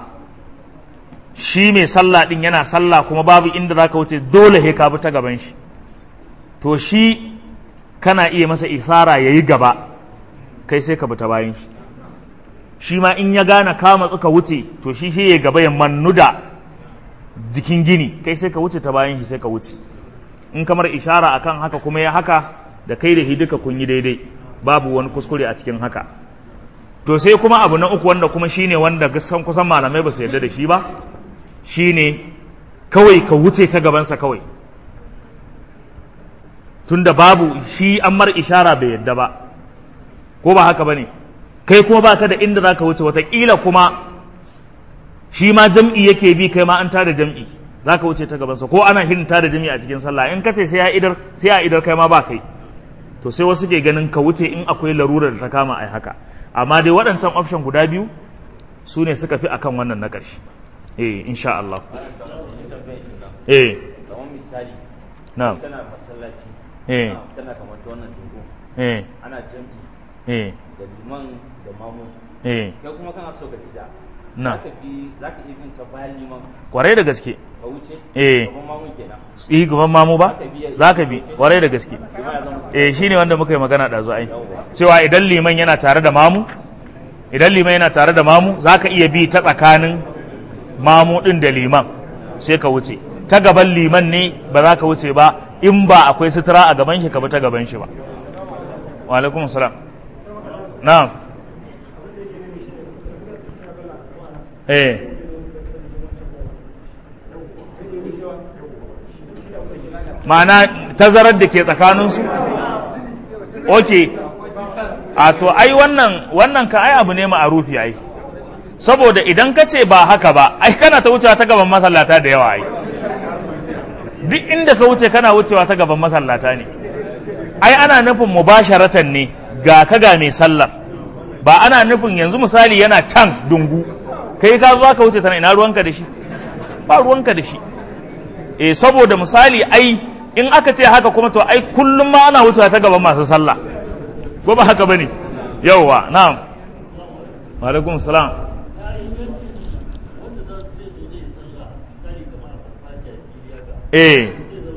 shi mai sallah din yana sallah kuma babu inda zaka wuce dole he ka bi ta gaban shi, to shi kana iya masa isara yayi gaba kai sai ka bi ta bayan shi. shi ma in ya gane ka matsu ka wuce to shi shi ya gaba ya mannu da jikin gini, kai sai ka wuce ta bayan shi sai ka wuce. in kamar ishara akan haka kuma ya haka da kai da shi duka kun yi daidai, babu wani kuskure a cikin haka. to sai kuma abu na uku wanda kuma shine wanda gasan kusan malamai ba su yarda da shi ba, shine kawai ka wuce ta gabansa kawai, tunda babu shi an mar ishara bai yarda ba, ko ba haka bane, kai kuma baka da inda zaka wuce, watakila kuma shi ma jam'i yake bi, kai ma an tada jam'i zaka wuce ta gabansa, ko ana hirin tada jam'i a cikin sallah, in kace sai ya idar sai ya idar kai ma ba kai, to sai wasu ke ganin ka wuce in akwai larurar da ta kama ai haka. amma dai waɗancan option guda biyu su ne suka fi akan wannan na ƙarshe. eh insha Allah. eh kamar misali na'am kana masallaci eh kana kamar wannan dungu eh ana jam'i eh da liman da mamu eh kai kuma kana so ka fita na zaka bi zaka iya bin ta bayan liman kwarai da gaske. ka wuce eh gaban mamun kenan yi gaban mamu ba za ka bi kwarai da gaske. eh shine wanda muka yi magana da zo ai, cewa idan liman yana tare da mamu idan liman yana tare da mamu za ka iya bi ta tsakanin mamu din da liman sai ka wuce ta gaban liman ne ba za ka wuce ba in ba akwai sutura a gaban shi ka bi ta gaban shi ba. wa alaikum salam. na'am eh ma'ana tazarar da ke tsakaninsu ok a to ai wannan wannan ka ai abu ne ma'arufi ai saboda idan ka ce ba haka ba ai kana ta wucewa ta gaban masallata da yawa ai duk inda ka wuce kana wucewa ta gaban masallata ne ai ana nufin mubasharatan ne ga ka ga mai sallar ba ana nufin yanzu misali yana can dungu kai ka zo ka wuce tana ina ruwanka da shi ba ruwanka da shi eh saboda misali ai in aka ce haka kuma to ai kullum ma ana wucewa ta gaban masu sallah ko ba haka bane yawwa na'am wa alaikum salam eh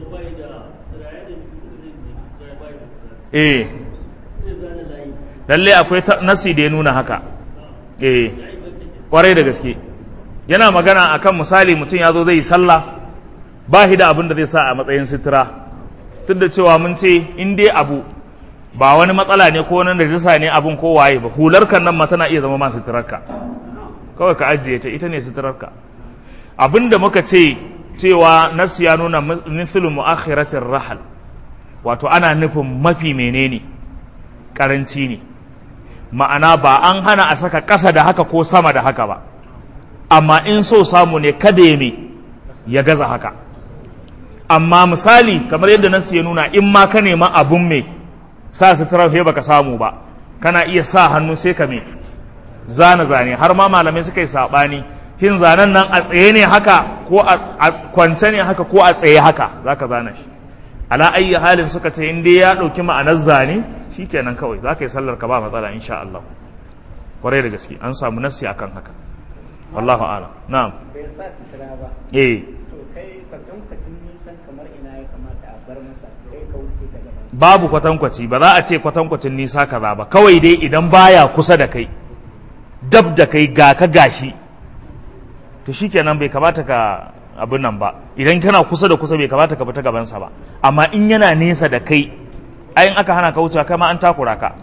eh lalle akwai nasi da ya nuna haka eh kwarai da gaske yana magana akan misali mutum ya zo zai yi sallah ba shi da abin da zai sa a matsayin sitira tun da cewa mun ce in dai abu ba wani matsala ne ko wani najisa ne abin ko waye ba hular kan nan ma tana iya zama ma sitirarka kawai ka ajiye ta ita ne sitirarka abin da muka ce cewa nasi ya nuna mithlu mu'akhiratir rahal wato ana nufin mafi menene karanci ne ma'ana ba an hana a saka ƙasa da haka ko sama da haka ba amma in so samu ne kada ya me ya gaza haka amma misali kamar yadda nasu ya nuna in ma ka nema abun me sa sutura fe baka samu ba kana iya sa hannu sai ka me zana zane har ma malamai suka yi sabani kin zanen nan a tsaye ne haka ko a kwance ne haka ko a tsaye haka zaka zana shi ala ayyi halin suka ce in dai ya dauki ma'anar zane shikenan kawai zaka yi sallar ka ba matsala insha Allah kwarai da gaske an samu nasi akan haka wallahu a'lam na'am bai sa sutura ba eh to kai kwatankwacin nisan kamar ina ya kamata a bar masa kai ka wuce ta gaban babu kwatankwaci ba za a ce kwatankwacin nisa kaza ba kawai dai idan baya kusa da kai dab da kai ga ka gashi to shikenan bai kamata ka abin nan ba idan kana kusa da kusa bai kamata ka fita gabansa ba amma in yana nesa da kai ayin aka hana ka wucewa kai ma an takura ka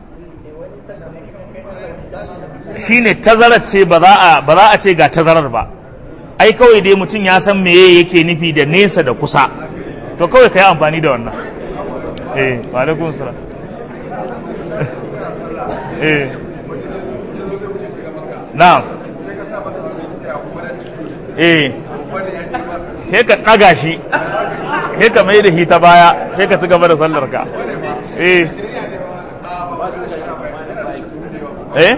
shine tazarar ce ba za a ba za a ce ga tazarar ba ai kawai dai mutum ya san meye yake nufi da nesa da kusa to kawai kai amfani da wannan eh wa alaikum salam eh na'am eh sai ka ɗaga shi sai ka mai da shi ta baya sai ka ci gaba da sallar ka eh eh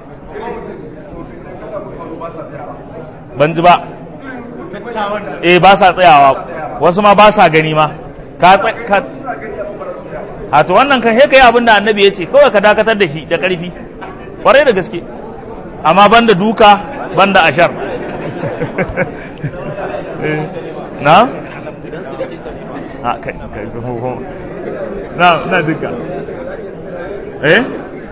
ban ji ba eh ba sa tsayawa wasu ma ba sa gani ma ka ka a to wannan kan sai kai abin da annabi ya ce kawai ka dakatar da shi da ƙarfi kwarai da gaske amma banda duka banda ashar na? a kai kai na na duka eh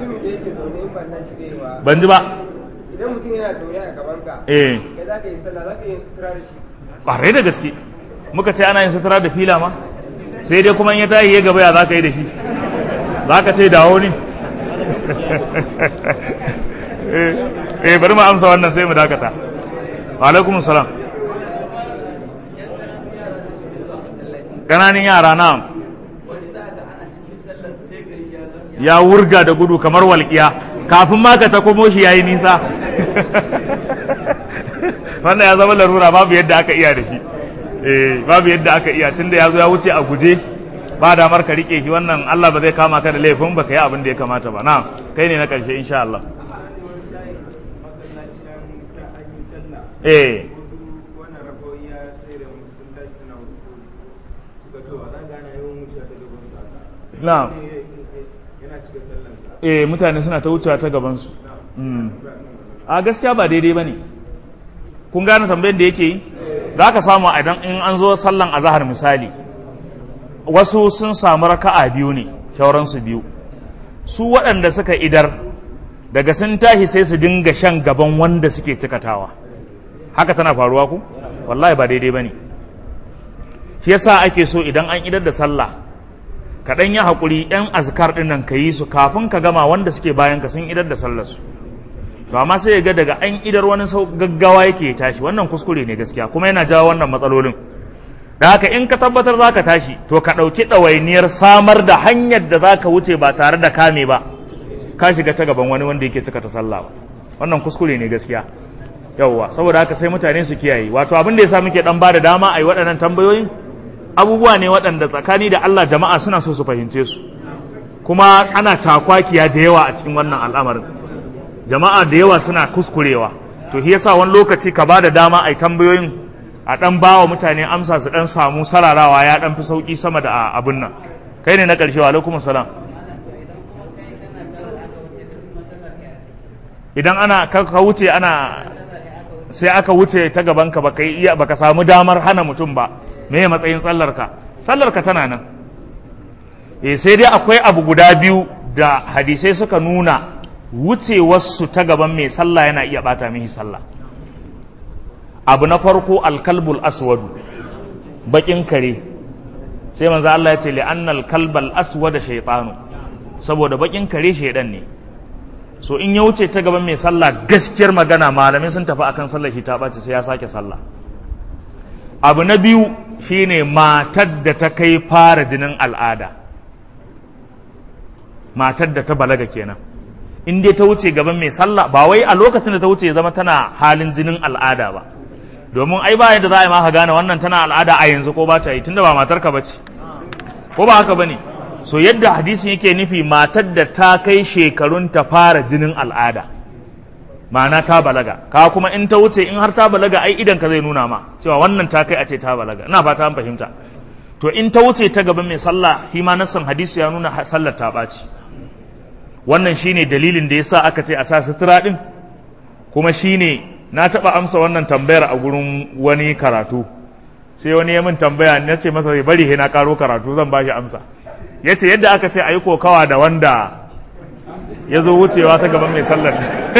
ban ji ba idan mutum yana zaune a gaban ka eh kai za ka yi sallah za ka yi sutura da shi ƙwarai da gaske muka ce ana yin sutura da fila ma sai dai kuma in ya tayi ya gaba ya za ka yi da shi za ka ce dawo ne eh bari mu amsa wannan sai mu dakata wa alaikum salam ƙananin yara na ya wurga da gudu kamar walƙiya kafin ma ka ta komo shi yayi nisa wannan ya zama larura babu yadda aka iya da shi eh babu yadda aka iya tunda ya zo ya wuce a guje ba damar ka rike shi wannan Allah ba zai kama ka da laifin ba ka yi abin da ya kamata ba na kai ne na ƙarshe insha Allah eh na'am eh mutane suna ta wucewa ta gabansu a gaskiya ba daidai ba ne kun gane tambayar da yake yi za ka samu idan in an zo sallan azahar misali wasu sun samu raka'a biyu ne shauransu biyu su waɗanda suka idar daga sun tashi sai su dinga shan gaban wanda suke cikatawa haka tana faruwa ku wallahi ba daidai ba ne shi yasa ake so idan an idar da sallah kaɗan ya haƙuri ‘yan azkar ɗin nan ka yi su kafin ka gama wanda suke bayan ka sun idar da sallarsu to amma sai ya ga daga an idar wani sau gaggawa yake tashi, wannan kuskure ne gaskiya kuma yana jawo wannan matsalolin. Da haka in ka tabbatar za ka tashi to ka ɗauki ɗawainiyar samar da hanyar da za ka wuce ba tare da kame ba ka shiga ta gaban wani wanda yake cika ta sallah ba, wannan kuskure ne gaskiya. Yawwa, saboda haka sai mutane su kiyaye. Wato abin da yasa muke dan bada dama a yi waɗannan tambayoyin abubuwa ne waɗanda tsakani da Allah jama'a suna so su fahimce su, kuma ana takwakiya da yawa a cikin wannan al'amarin, jama'a da yawa suna kuskurewa. To shi yasa wani lokaci ka bada dama a yi tambayoyin a dan bawa mutane amsa su dan samu sararawa ya dan fi sauki sama da abin nan. Kai ne na ƙarshe, wa alaikumus salam. Idan ana ka wuce ana sai aka wuce ta gabanka baka iya baka samu damar hana mutum ba, me ya matsayin sallarka? Sallarka tana nan. Eh sai dai akwai abu guda biyu da hadisai suka nuna wucewarsu ta gaban mai sallah yana iya bata mihi sallah. Abu na farko alkalbul aswadu, bakin kare. Sai manzo Allah ya ce li annal kalbal aswada shaytanu, saboda bakin kare shaydan ne. So in ya wuce ta gaban mai sallah gaskiyar magana malamai sun tafi akan sallar shi ta ɓaci sai ya sake sallah. Abu na biyu shine matar da ta kai fara jinin al'ada, matar da ta balaga kenan, in dai ta wuce gaban mai sallah ba wai a lokacin da ta wuce zama tana halin jinin al'ada ba, domin ai ba yadda za a yi maka gane wannan tana al'ada a yanzu ko ba ta yi tunda ba matarka ba ce, ko ba haka ba ne? So yadda hadisin yake nufi matar da ta kai shekarun ta fara jinin al'ada, ma'ana ta balaga, ka kuma in ta wuce in har ta balaga ai idan ka zai nuna ma cewa wannan ta kai a ce ta balaga, ina fata an fahimta. To in ta wuce ta gaban mai sallah shi ma nassan hadisi ya nuna sallar ta ɓaci. Wannan shine dalilin da yasa aka ce a sa sutura din, kuma shine na taɓa amsa wannan tambayar a gurin wani karatu, sai wani ya min tambaya na ce masa bari he na karo karatu zan ba shi amsa. Ya ce yadda aka ce a yi kokawa da wanda ya zo wucewa ta gaban mai sallar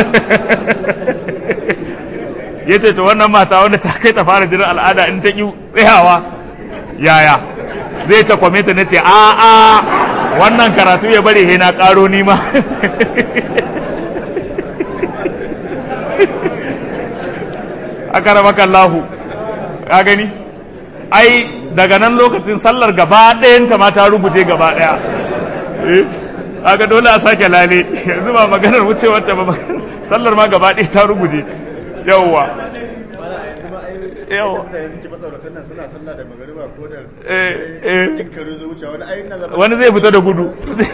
ya ce to wannan mata wanda ta kai ta fara jinin al'ada in ta ƙi tsayawa yaya zai ta kwame ta na ce a a wannan karatu ya bari he na ƙaro nima aka raba kallahu ka gani ai daga nan lokacin sallar gaba ɗayanta ma ta rubuce gaba ɗaya, aka dole a sake lale yanzu ba maganar wucewar ta ba, sallar ma gaba ɗaya ta rubuce. Yawwa yawwa wani zai fita da gudu.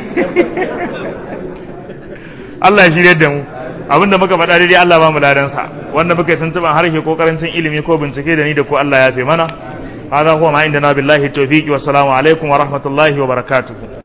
Allah ya shirye da mu, abinda muka faɗa daidai Allah ba mu ladansa, wanda muka yi tuntuɓan harshe ko karancin ilimi ko bincike da ni da ku Allah ya fi mana. هذا هو ما عندنا بالله التوفيق والسلام عليكم ورحمة الله وبركاته.